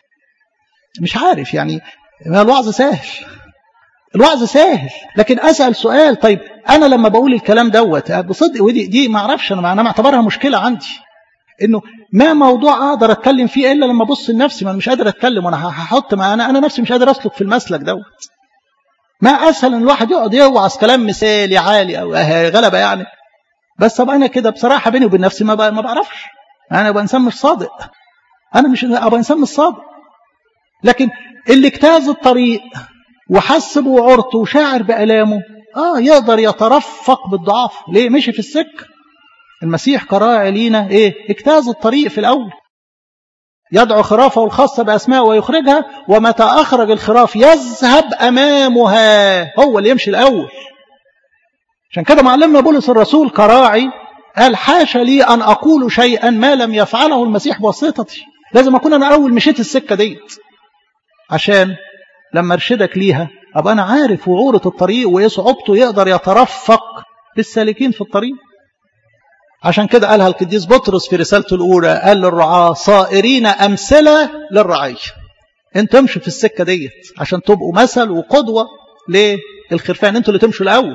مش عارف يعني الوعظ سهل، الوعظ سهل، لكن اسال سؤال، طيب انا لما بقول الكلام دوت بصدق ودي ما اعرفش، انا معتبرها مشكله عندي انه ما موضوع اقدر اتكلم فيه الا لما ابص لنفسي. ما مش قادر اتكلم وانا هحط ما انا نفسي مش قادر اسلك في المسلك دوت. ما اسهل ان الواحد يقعد يوعظ كلام مثالي عالي او غلبه يعني، بس ابقى انا كده بصراحه بيني وبين نفسي ما بعرفش. انا ابقى انسان مش صادق، انا مش ابقى انسان مش صادق. لكن اللي اجتاز الطريق وحس بوعورته وشاعر بألامه يقدر يترفق بالضعاف. ليه؟ مشي في السكه. المسيح كراعي لينا اجتاز الطريق في الاول، يدعو خرافه الخاصه باسماء ويخرجها، ومتى اخرج الخراف يذهب امامها، هو اللي يمشي الاول. عشان كده معلمنا بولس الرسول كراعي قال حاشا لي ان اقول شيئا ما لم يفعله المسيح بواسطتي. لازم اكون انا اول مشيت السكه ديت عشان لما ارشدك ليها ابقى انا عارف وعوره الطريق وايه صعوبته، يقدر يترفق بالسالكين في الطريق. عشان كده قالها القديس بطرس في رسالته الأولى، قال للرعاة صائرين أمثلة للرعية. انتوا امشوا في السكة ديت عشان تبقوا مثل وقدوة للخرفان، انتوا اللي تمشوا الأول.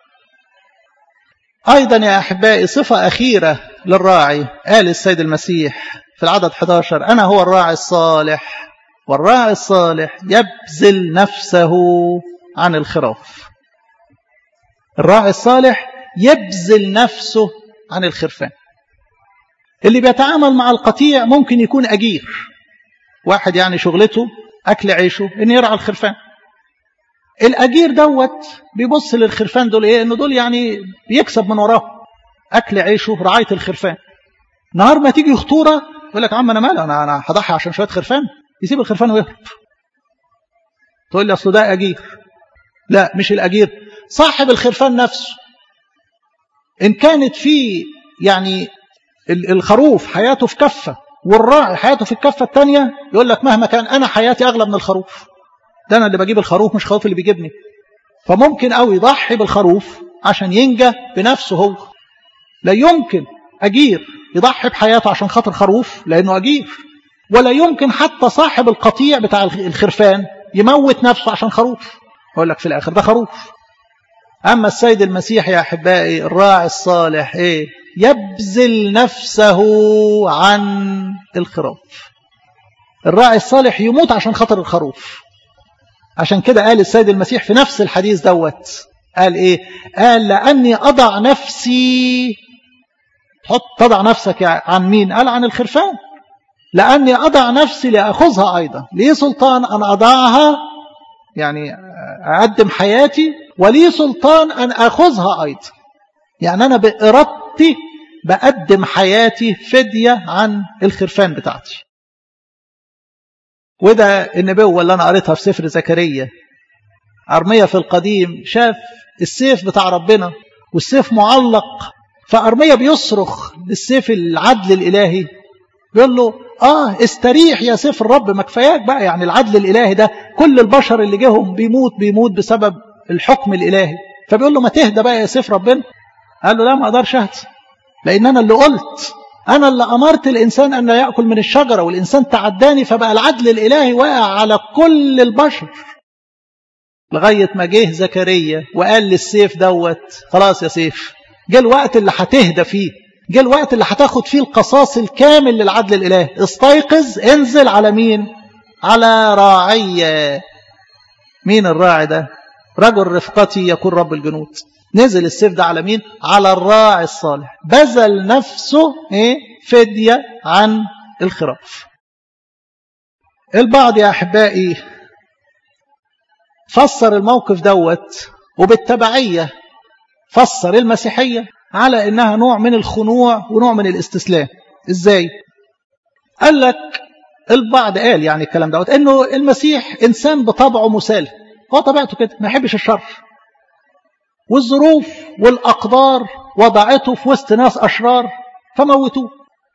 أيضا يا أحبائي صفة أخيرة للراعي قال السيد المسيح في العدد 11، أنا هو الراعي الصالح والراعي الصالح يبذل نفسه عن الخراف. الراعي الصالح يبذل نفسه عن الخرفان. اللي بيتعامل مع القطيع ممكن يكون أجير، واحد يعني شغلته أكل عيشه إن يرعى الخرفان. الأجير دوت بيبص للخرفان دول إنه دول يعني بيكسب من وراه أكل عيشه رعاية الخرفان. نهار ما تيجي خطورة يقول لك عم أنا مالي، أنا هضحي عشان شوية خرفان، يسيب الخرفان ويهرب. تقول لي أصله ده أجير. لا، مش الأجير، صاحب الخرفان نفسه. إن كانت في يعني الخروف حياته في كفة والراعي حياته في الكفة الثانية، يقول لك مهما كان أنا حياتي أغلى من الخروف، ده أنا اللي بجيب الخروف مش خروف اللي بيجيبني. فممكن أوي يضحي بالخروف عشان ينجى بنفسه هو. لا يمكن أجير يضحي بحياته عشان خاطر خروف لأنه أجير، ولا يمكن حتى صاحب القطيع بتاع الخرفان يموت نفسه عشان خروف، يقول لك في الآخر ده خروف. أما السيد المسيح يا أحبائي الراعي الصالح يبذل نفسه عن الخراف. الراعي الصالح يموت عشان خاطر الخروف. عشان كده قال السيد المسيح في نفس الحديث دوت، قال قال لأني أضع نفسي. تضع نفسك عن مين؟ قال عن الخرفان. لأني أضع نفسي لأخذها أيضا، لي سلطان أن أضعها، يعني أقدم حياتي، ولي سلطان أن أخذها أيضا. يعني أنا بإرادتي بقدم حياتي فدية عن الخرفان بتاعتي. وده النبوة اللي أنا قريتها في سفر زكريا. أرميا في القديم شاف السيف بتاع ربنا والسيف معلق، فأرميا بيصرخ للسيف العدل الإلهي، بيقول له استريح يا سيف الرب، ما كفاياك بقى. يعني العدل الإلهي ده كل البشر اللي جاهم بيموت بسبب الحكم الإلهي، فبيقول له ما تهدى بقى يا سيف ربنا. قال له لا، ما أقدرش أهدى، لأن أنا اللي قلت، أنا اللي أمرت الإنسان أن لا يأكل من الشجرة، والإنسان تعداني، فبقى العدل الإلهي واقع على كل البشر. لغاية ما جه زكريا وقال للسيف دوت خلاص يا سيف، جه الوقت اللي هتهدى فيه، جه الوقت اللي هتاخد فيه القصاص الكامل للعدل الإلهي. استيقظ، انزل على مين؟ على راعية. مين الراعي ده؟ رجل رفقتي يكون رب الجنود. نزل السيف ده على مين؟ على الراعي الصالح، بذل نفسه فدية عن الخراف. البعض يا أحبائي فسر الموقف دوت وبالتبعية فسر المسيحية على إنها نوع من الخنوع ونوع من الاستسلام. إزاي؟ قال لك البعض قال يعني الكلام دوت إنه المسيح إنسان بطبعه مسالم، هو طبيعته كده ما يحبش الشر، والظروف والأقدار وضعته في وسط ناس أشرار فموتوه.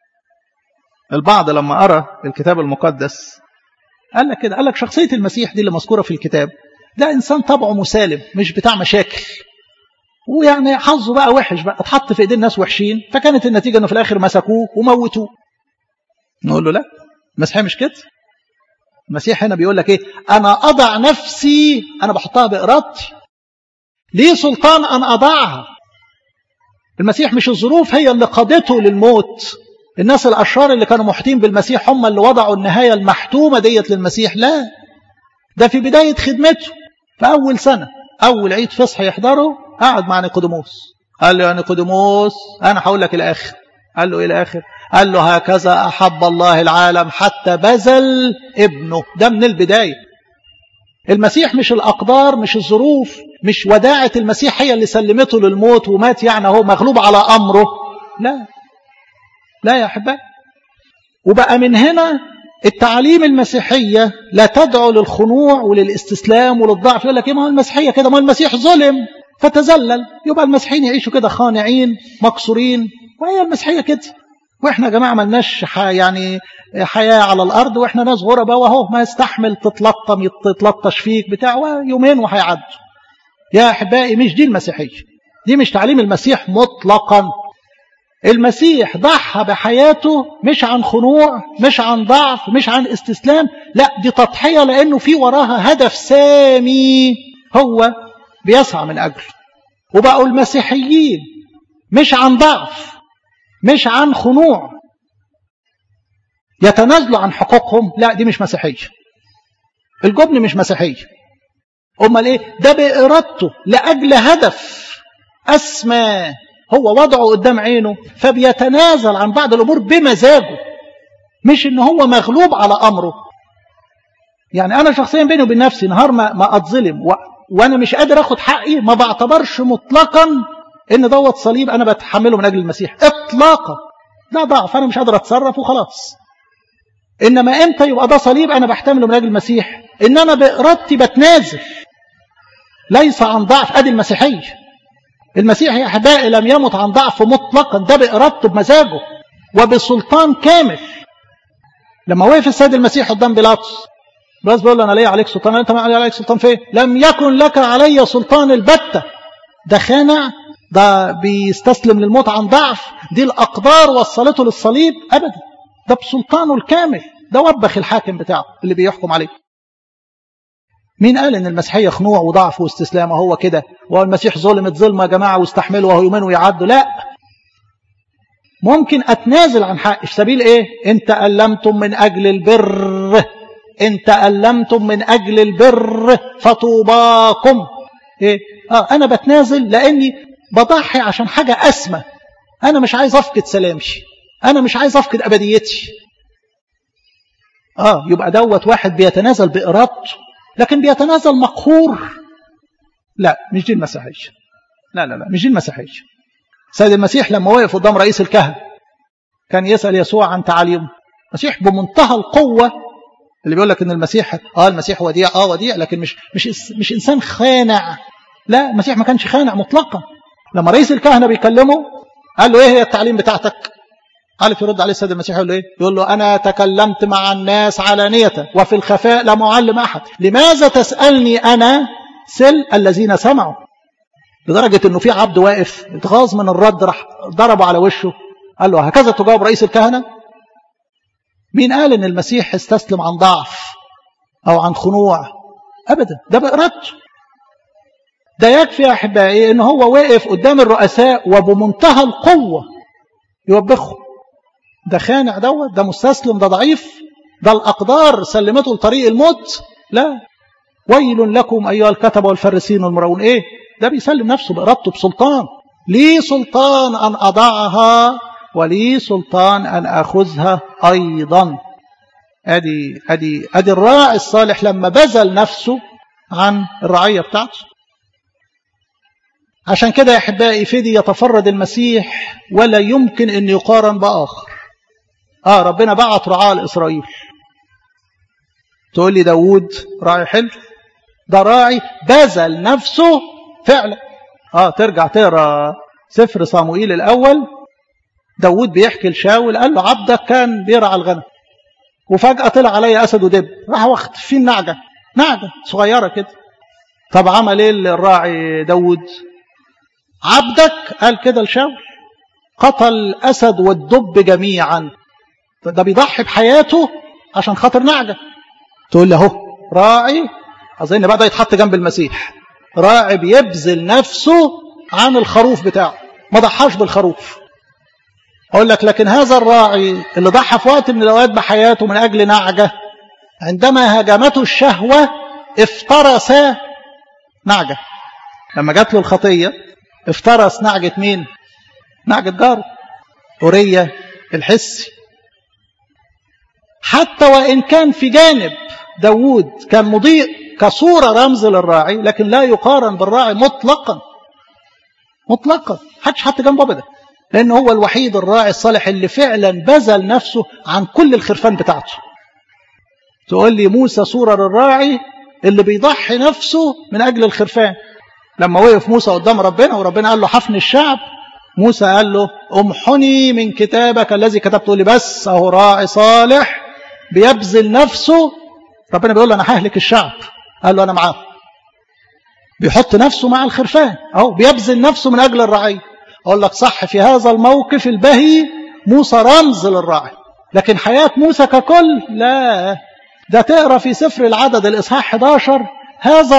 البعض لما قرأ الكتاب المقدس قال لك كده، قال لك شخصية المسيح دي اللي مذكورة في الكتاب ده إنسان طبعه مسالم مش بتاع مشاكل، ويعني حظه بقى وحش بقى، اتحط في ايدين ناس وحشين، فكانت النتيجة انه في الاخر مسكوه وموتوه. نقول له لا، المسيح مش كده. المسيح هنا بيقول لك ايه؟ انا اضع نفسي، انا بحطها بارادتي، ليه سلطان ان اضعها. المسيح مش الظروف هي اللي قادته للموت، الناس الاشرار اللي كانوا محيطين بالمسيح هم اللي وضعوا النهاية المحتومة ديت للمسيح. لا، ده في بداية خدمته في اول سنة، اول عيد فصح يحضره قعد مع نيقوديموس، قال له يا نيقوديموس انا هقول لك الاخر. قال له ايه الاخر؟ قال له هكذا احب الله العالم حتى بذل ابنه. ده من البدايه. المسيح مش الاقدار، مش الظروف، مش وداعه المسيح هي اللي سلمته للموت ومات يعني هو مغلوب على امره. لا لا يا احبائي. وبقى من هنا التعاليم المسيحيه لا تدعو للخنوع وللاستسلام وللضعف. يقول لك ايه؟ ما هو المسيحيه كده، ما هو المسيح ظلم فتزلل، يبقى المسيحيين يعيشوا كده خانعين مكسورين، وهي المسيحية كده. واحنا يا جماعة ملناش يعني حياة على الأرض، واحنا ناس غرباء، وهو ما يستحمل تتلطش فيك بتاع يومين وهيعدوا. يا أحبائي مش دي المسيحية، دي مش تعليم المسيح مطلقا. المسيح ضحى بحياته مش عن خنوع، مش عن ضعف، مش عن استسلام، لا دي تضحية لأنه في وراها هدف سامي هو بيسعى من أجله. وبقوا المسيحيين مش عن ضعف، مش عن خنوع يتنازلوا عن حقوقهم، لا دي مش مسيحية. الجبن مش مسيحية. أمال إيه؟ ده بإرادته لأجل هدف أسمى هو وضعه قدام عينه، فبيتنازل عن بعض الأمور بمزاجه، مش إن هو مغلوب على أمره. يعني أنا شخصيا بيني وبين نفسي نهار ما أتظلم وأنا مش قادر أخد حقي، ما بعتبرش مطلقا إن دوت صليب أنا بتحمله من أجل المسيح إطلاقا. ده ضعف، أنا مش قادر أتصرف وخلاص. إنما إمتى يبقى ده صليب أنا بحتمله من أجل المسيح؟ إن أنا بإرادتي بتنازل، ليس عن ضعف. أدي المسيحية. المسيح يا أحبائي لم يمت عن ضعف مطلقا، ده بإرادته بمزاجه وبسلطان كامل. لما وقف السيد المسيح قدام بيلاطس، بس بيقول له أنا ليه عليك سلطان؟ أنت ما عليك سلطان فين؟ لم يكن لك علي سلطان البتة. ده خانع، ده بيستسلم للموت عن ضعف، دي الأقدار وصلته للصليب أبدا. ده بسلطانه الكامل، ده وبخ الحاكم بتاعه اللي بيحكم عليه. مين قال ان المسيحية خنوع وضعف واستسلام؟ هو كده، وهو المسيح ظلمت ظلمة يا جماعة واستحملوا وهو يومين ويعدوا؟ لا، ممكن اتنازل عن حقي في سبيل ايه؟ ان تألمتم من اجل البر، ان تألمتم من اجل البر فطوباكم. ايه؟ انا بتنازل لاني بضحي عشان حاجة اسمى. انا مش عايز افقد سلامي، انا مش عايز افقد ابديتي. يبقى دوت واحد بيتنازل بإرادته، لكن بيتنازل مقهور. لا مش دي المسيحية. لا لا لا مش دي المسيحية. سيد المسيح لما وقف قدام رئيس الكهنة كان يسأل يسوع عن تعاليمه. المسيح بمنتهى القوة، اللي بيقول لك ان المسيح المسيح وديع، وديع، لكن مش انسان خانع. لا، المسيح ما كانش خانع مطلقا. لما رئيس الكهنة بيكلمه قال له ايه هي التعليم بتاعتك؟ عارف يرد عليه السيد المسيح يقول له ايه؟ يقول له انا تكلمت مع الناس علانية وفي الخفاء لم اعلم احد، لماذا تسألني انا؟ سل الذين سمعوا. لدرجة انه في عبد واقف اتغاظ من الرد، راح ضربه على وشه، قال له هكذا تجاوب رئيس الكهنة؟ مين قال ان المسيح استسلم عن ضعف او عن خنوع؟ ابدا، ده بإرادته. ده يكفي يا احبائي ان هو وقف قدام الرؤساء وبمنتهى القوة يوبخه. ده خانع ده مستسلم، ده ضعيف، ده الأقدار سلمته لطريق الموت؟ لا، ويل لكم أيها الكتبة والفريسين والمراؤون. إيه ده؟ بيسلم نفسه بإرادته بسلطان. لي سلطان أن أضعها ولي سلطان أن أخذها أيضا. أدي الراعي الصالح لما بذل نفسه عن الرعية بتاعته. عشان كده يا أحبائي فدي يتفرد المسيح ولا يمكن أن يقارن بآخر. ربنا بعت رعاة لإسرائيل. تقول لي داود راعي حلو؟ ده راعي بذل نفسه فعلا. ترجع تقرأ سفر صموئيل الأول، داود بيحكي لشاول قال له عبدك كان بيرعى الغنم وفجأة طلع علي أسد ودب، راح واخد فيه نعجة صغيرة كده. طب عمل ايه الراعي داود؟ عبدك قال كده لشاول قتل الأسد والدب جميعا. ده بيضحي بحياته عشان خاطر نعجة. تقول له اهو راعي، أظن بقى ده يتحط جنب المسيح، راعي بيبذل نفسه عن الخروف بتاعه، ما ضحاش بالخروف. أقول لك لكن هذا الراعي اللي ضحى في وقت من الأوقات بحياته من أجل نعجة، عندما هاجمته الشهوة افترس نعجة. لما جات له الخطية افترس نعجة مين؟ نعجة جاره أورية الحسي. حتى وإن كان في جانب داود كان مضيء كصورة رمز للراعي، لكن لا يقارن بالراعي مطلقا. حدش حتى جنبه أبدا، لأنه هو الوحيد الراعي الصالح اللي فعلا بذل نفسه عن كل الخرفان بتاعته. تقول لي موسى صورة للراعي اللي بيضحي نفسه من أجل الخرفان. لما وقف موسى قدام ربنا وربنا قال له حفن الشعب، موسى قال له امحني من كتابك الذي كتبت. لي بس اهو راعي صالح بيبذل نفسه. ربنا بيقول له انا ههلك الشعب، قال له انا معاه. بيحط نفسه مع الخرفان، اهو بيبذل نفسه من اجل الرعية. اقول لك صح، في هذا الموقف البهي موسى رمز للراعي، لكن حياة موسى ككل لا. ده تقرأ في سفر العدد الإصحاح 11 هذا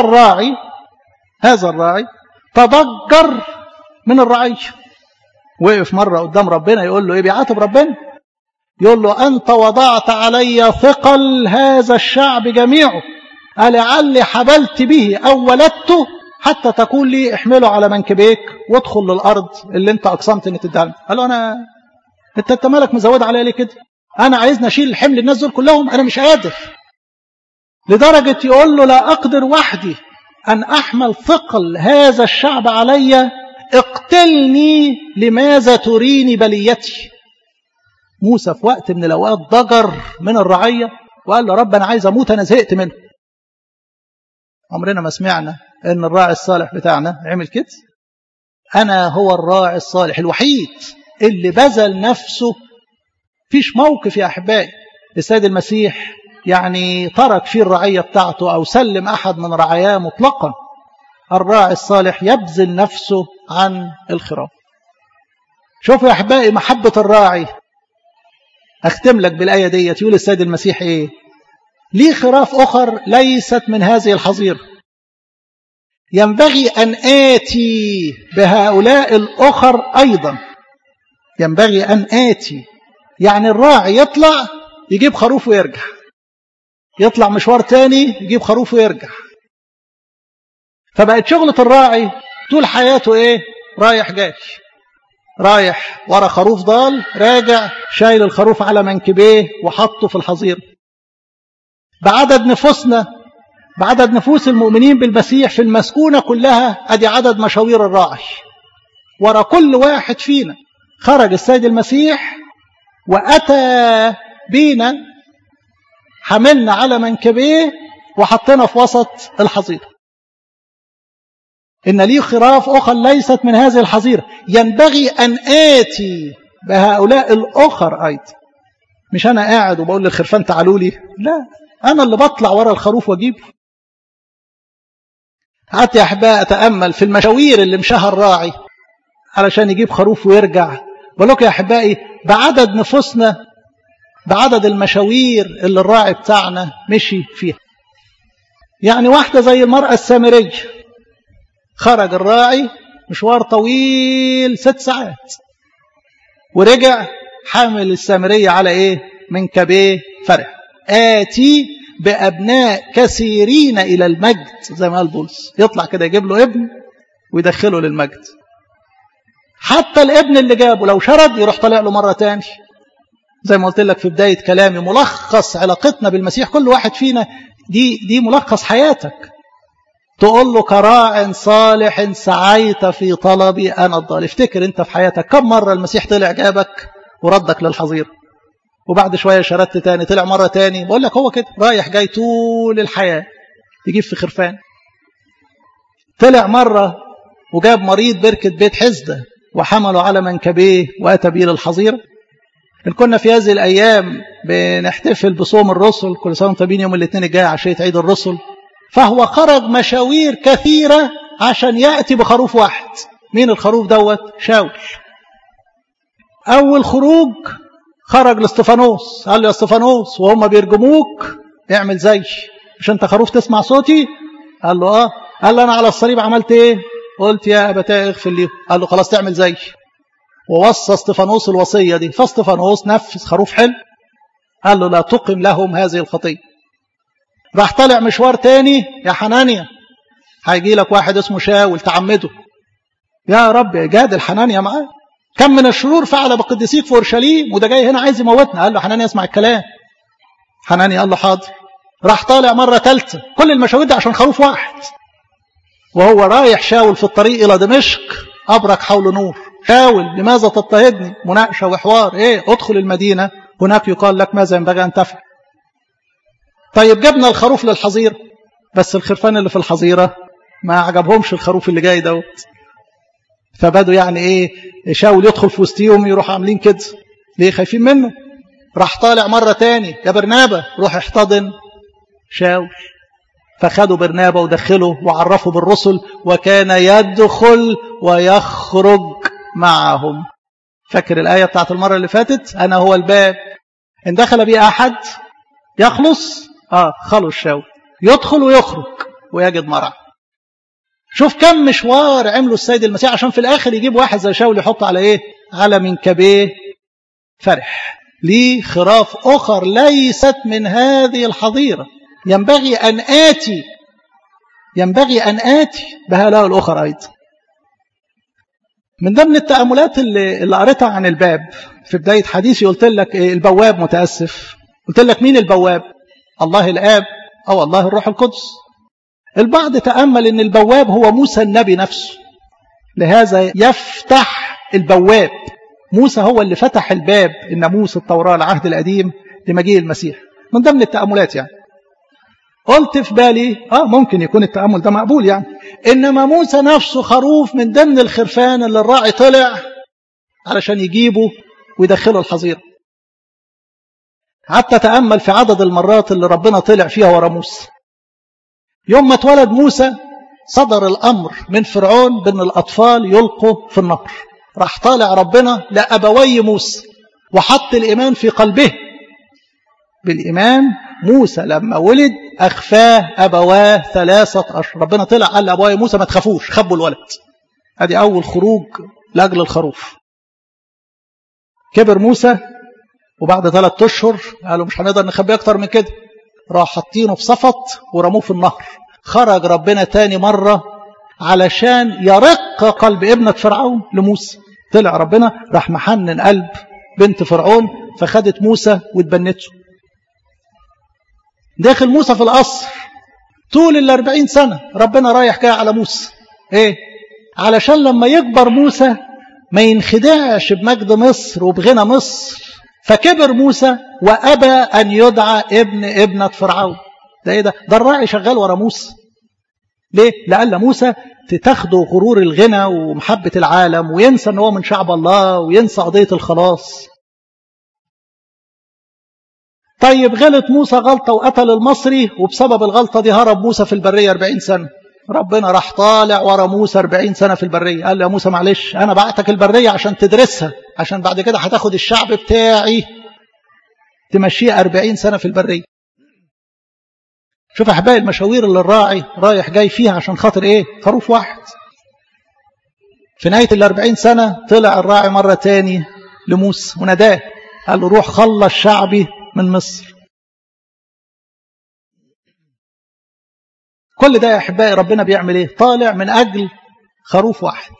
الراعي تضجر من الرعية. وقف مرة قدام ربنا يقول له ايه؟ بيعاتب ربنا، يقول له أنت وضعت علي ثقل هذا الشعب جميعه، ألعلي حبلت به أو ولدته حتى تقول لي احمله على منكبيك وادخل للأرض اللي انت أقسمت ان تدعم. قال له انت مالك مزود علي ليه كده؟ أنا عايزني أشيل الحمل الناس دول كلهم، أنا مش قادر. لدرجة يقول له لا أقدر وحدي أن أحمل ثقل هذا الشعب علي، اقتلني لماذا تريني بليتي. موسى في وقت من الأوقات ضجر من الرعية وقال له رب أنا عايز أموت، أنا زهقت منه. عمرنا ما سمعنا أن الراعي الصالح بتاعنا عمل كده. أنا هو الراعي الصالح الوحيد اللي بذل نفسه. فيش موقف يا أحبائي السيد المسيح يعني ترك فيه الرعية بتاعته أو سلم أحد من رعاياه مطلقا. الراعي الصالح يبذل نفسه عن الخراف. شوفوا يا أحبائي محبة الراعي. أختم لك بالآية دي، يقول السيد المسيح إيه؟ لي خراف أخر ليست من هذه الحظيرة، ينبغي أن آتي بهؤلاء الأخر أيضا. ينبغي أن آتي، يعني الراعي يطلع يجيب خروف ويرجع، يطلع مشوار تاني يجيب خروف ويرجع. فبقت شغلة الراعي طول حياته ايه؟ رايح جاي، رايح ورا خروف ضال، راجع شايل الخروف على منكبيه وحطه في الحظيرة. بعدد نفوسنا، بعدد نفوس المؤمنين بالمسيح في المسكونة كلها، ادي عدد مشاوير الراعي. ورا كل واحد فينا خرج السيد المسيح وأتى بينا، حملنا على منكبيه وحطنا في وسط الحظيرة. إن لي خراف أخر ليست من هذه الحظيرة، ينبغي أن آتي بهؤلاء الأخر أيضا. مش أنا قاعد وبقول للخرفان تعالوا لي، لا، أنا اللي بطلع ورا الخروف وأجيبه. قعدت يا أحباء أتأمل في المشاوير اللي مشاها الراعي علشان يجيب خروف ويرجع. بقول لكم يا أحبائي بعدد نفوسنا، بعدد المشاوير اللي الراعي بتاعنا مشي فيها. يعني واحدة زي المرأة السامرية، خرج الراعي مشوار طويل 6 ساعات ورجع حامل السامرية على ايه؟ منكبيه فرح. آتي بأبناء كثيرين إلى المجد، زي ما قال بولس، يطلع كده يجيب له ابن ويدخله للمجد. حتى الابن اللي جابه لو شرد يروح طالع له مرة تاني. زي ما قلت لك في بداية كلامي، ملخص علاقتنا بالمسيح كل واحد فينا دي ملخص حياتك. تقول له كراع صالح سعيت في طلبي أنا الضال. افتكر انت في حياتك كم مرة المسيح طلع جابك وردك للحظيرة، وبعد شوية شردت تاني، طلع مرة تاني. بقول لك هو كده رايح جاي طول الحياة، يجيب في خرفان. طلع مرة وجاب مريض بركة بيت حزدة وحمله على منكبيه وأتى به للحظيرة. إن كنا في هذه الأيام بنحتفل بصوم الرسل، كل سنة وانتم طيبين، يوم الاثنين الجاي عشية عيد الرسل، فهو خرج مشاوير كثيرة عشان يأتي بخروف واحد. مين الخروف دوت؟ شاول. أول خروج خرج لاستفانوس، قال له يا استفانوس وهم بيرجموك اعمل زي، مش انت خروف تسمع صوتي؟ قال له اه. قال له انا على الصليب عملت ايه؟ قلت يا ابتاه اغفر لي. قال له خلاص تعمل زي، ووصى استفانوس الوصيه دي. فاستفانوس نفذ خروف حلو، قال له لا تقم لهم هذه الخطيه. راح طلع مشوار تاني، يا حنانيا هيجي لك واحد اسمه شاول تعمده. يا رب جادل حنانيا معاه، كم من الشرور فعل بقديسيك في اورشليم، وده جاي هنا عايز يموتنا. قال له حنانيا اسمع الكلام. حنانيا قال له حاضر. راح طالع مره ثالثه، كل المشاوير دي عشان خروف واحد. وهو رايح شاول في الطريق الى دمشق ابرك حول نور. شاول لماذا تضطهدني؟ مناقشه وحوار. ايه؟ ادخل المدينه هناك يقال لك ماذا ينبغي ان تفعل. طيب جبنا الخروف للحظيره، بس الخرفان اللي في الحظيره ما عجبهمش الخروف اللي جاي دوت، فبدوا يعني ايه، شاول يدخل في وسطيهم يروح عاملين كده. ليه؟ خايفين منه. راح طالع مرة تاني، يا برنابا روح احتضن شاول. فخدوا برنابا ودخله وعرفه بالرسل، وكان يدخل ويخرج معهم. فاكر الآية بتاعت المرة اللي فاتت؟ أنا هو الباب، إن دخل بي أحد يخلص. خلص شاول، يدخل ويخرج ويجد مرعى. شوف كم مشوار عمله السيد المسيح عشان في الآخر يجيب واحد زي شاول يحط على إيه؟ على منكبيه فرح. لي خراف أخر ليست من هذه الحظيرة، ينبغي أن آتي بهؤلاء الأخر أيضا. من ضمن التأملات اللي قريتها عن الباب في بداية حديثي، قلت لك البواب متأسف. قلت لك مين البواب؟ الله الآب أو الله الروح القدس. البعض تأمل أن البواب هو موسى النبي نفسه، لهذا يفتح البواب. موسى هو اللي فتح الباب، الناموس التوراة العهد القديم لمجيء المسيح. من ضمن التأملات يعني قلت في بالي ممكن يكون التأمل ده مقبول يعني، إنما موسى نفسه خروف من ضمن الخرفان اللي الراعي طلع علشان يجيبه ويدخله الحظيرة. حتى تأمل في عدد المرات اللي ربنا طلع فيها ورا موسى. يوم ما اتولد موسى صدر الأمر من فرعون بأن الأطفال يلقوا في النهر. راح طالع ربنا لأبوي موسى وحط الإيمان في قلبه. بالإيمان موسى لما ولد أخفاه أبواه 3 أشهر. ربنا طلع قال لأبوي موسى ما تخافوش، خبوا الولد. هذه أول خروج لأجل الخروف. كبر موسى وبعد 3 أشهر قالوا مش هنقدر نخبيه أكتر من كده، راح حاطينه في صفط ورموه في النهر. خرج ربنا تاني مرة علشان يرق قلب ابنة فرعون لموسى. طلع ربنا راح محنن قلب بنت فرعون، فخدت موسى واتبنته. داخل موسى في القصر طول 40 سنة ربنا رايح جاي على موسى. ايه؟ علشان لما يكبر موسى ما ينخدعش بمجد مصر وبغنى مصر. فكبر موسى وأبى أن يدعى ابن ابنة فرعون. ده ايه ده الراعي شغال ورا موسى. ليه؟ لأن موسى تاخده غرور الغنى ومحبة العالم وينسى ان هو من شعب الله وينسى قضية الخلاص. طيب غلط موسى غلطة وقتل المصري، وبسبب الغلطة دي هرب موسى في البرية 40 سنة. ربنا راح طالع ورا موسى 40 سنة في البرية. قال له يا موسى معلش أنا بعتك البرية عشان تدرسها، عشان بعد كده هتاخد الشعب بتاعي تمشيه 40 سنة في البرية. شوف أحبائي المشاوير اللي الراعي رايح جاي فيها عشان خاطر إيه؟ خروف واحد. في نهاية 40 سنة طلع الراعي مرة تاني لموسى وناداه، قال له روح خلص شعبي من مصر. كل ده يا أحبائي ربنا بيعمل إيه؟ طالع من أجل خروف واحد.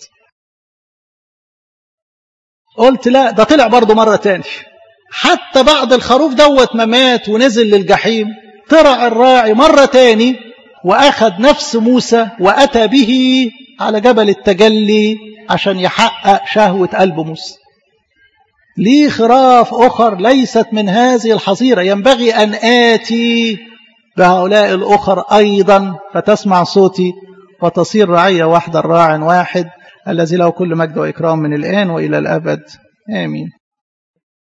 قلت لا، ده طلع برضه مرة تاني، حتى بعد الخروف دوت ما مات ونزل للجحيم، طلع الراعي مرة تاني وأخذ نفس موسى وأتى به على جبل التجلي عشان يحقق شهوة قلب موسى. لي خراف أخر ليست من هذه الحظيرة، ينبغي أن آتي بهؤلاء الأخر أيضا فتسمع صوتي وتصير رعية واحدة راع واحد، الذي له كل مجد وإكرام من الآن وإلى الأبد آمين.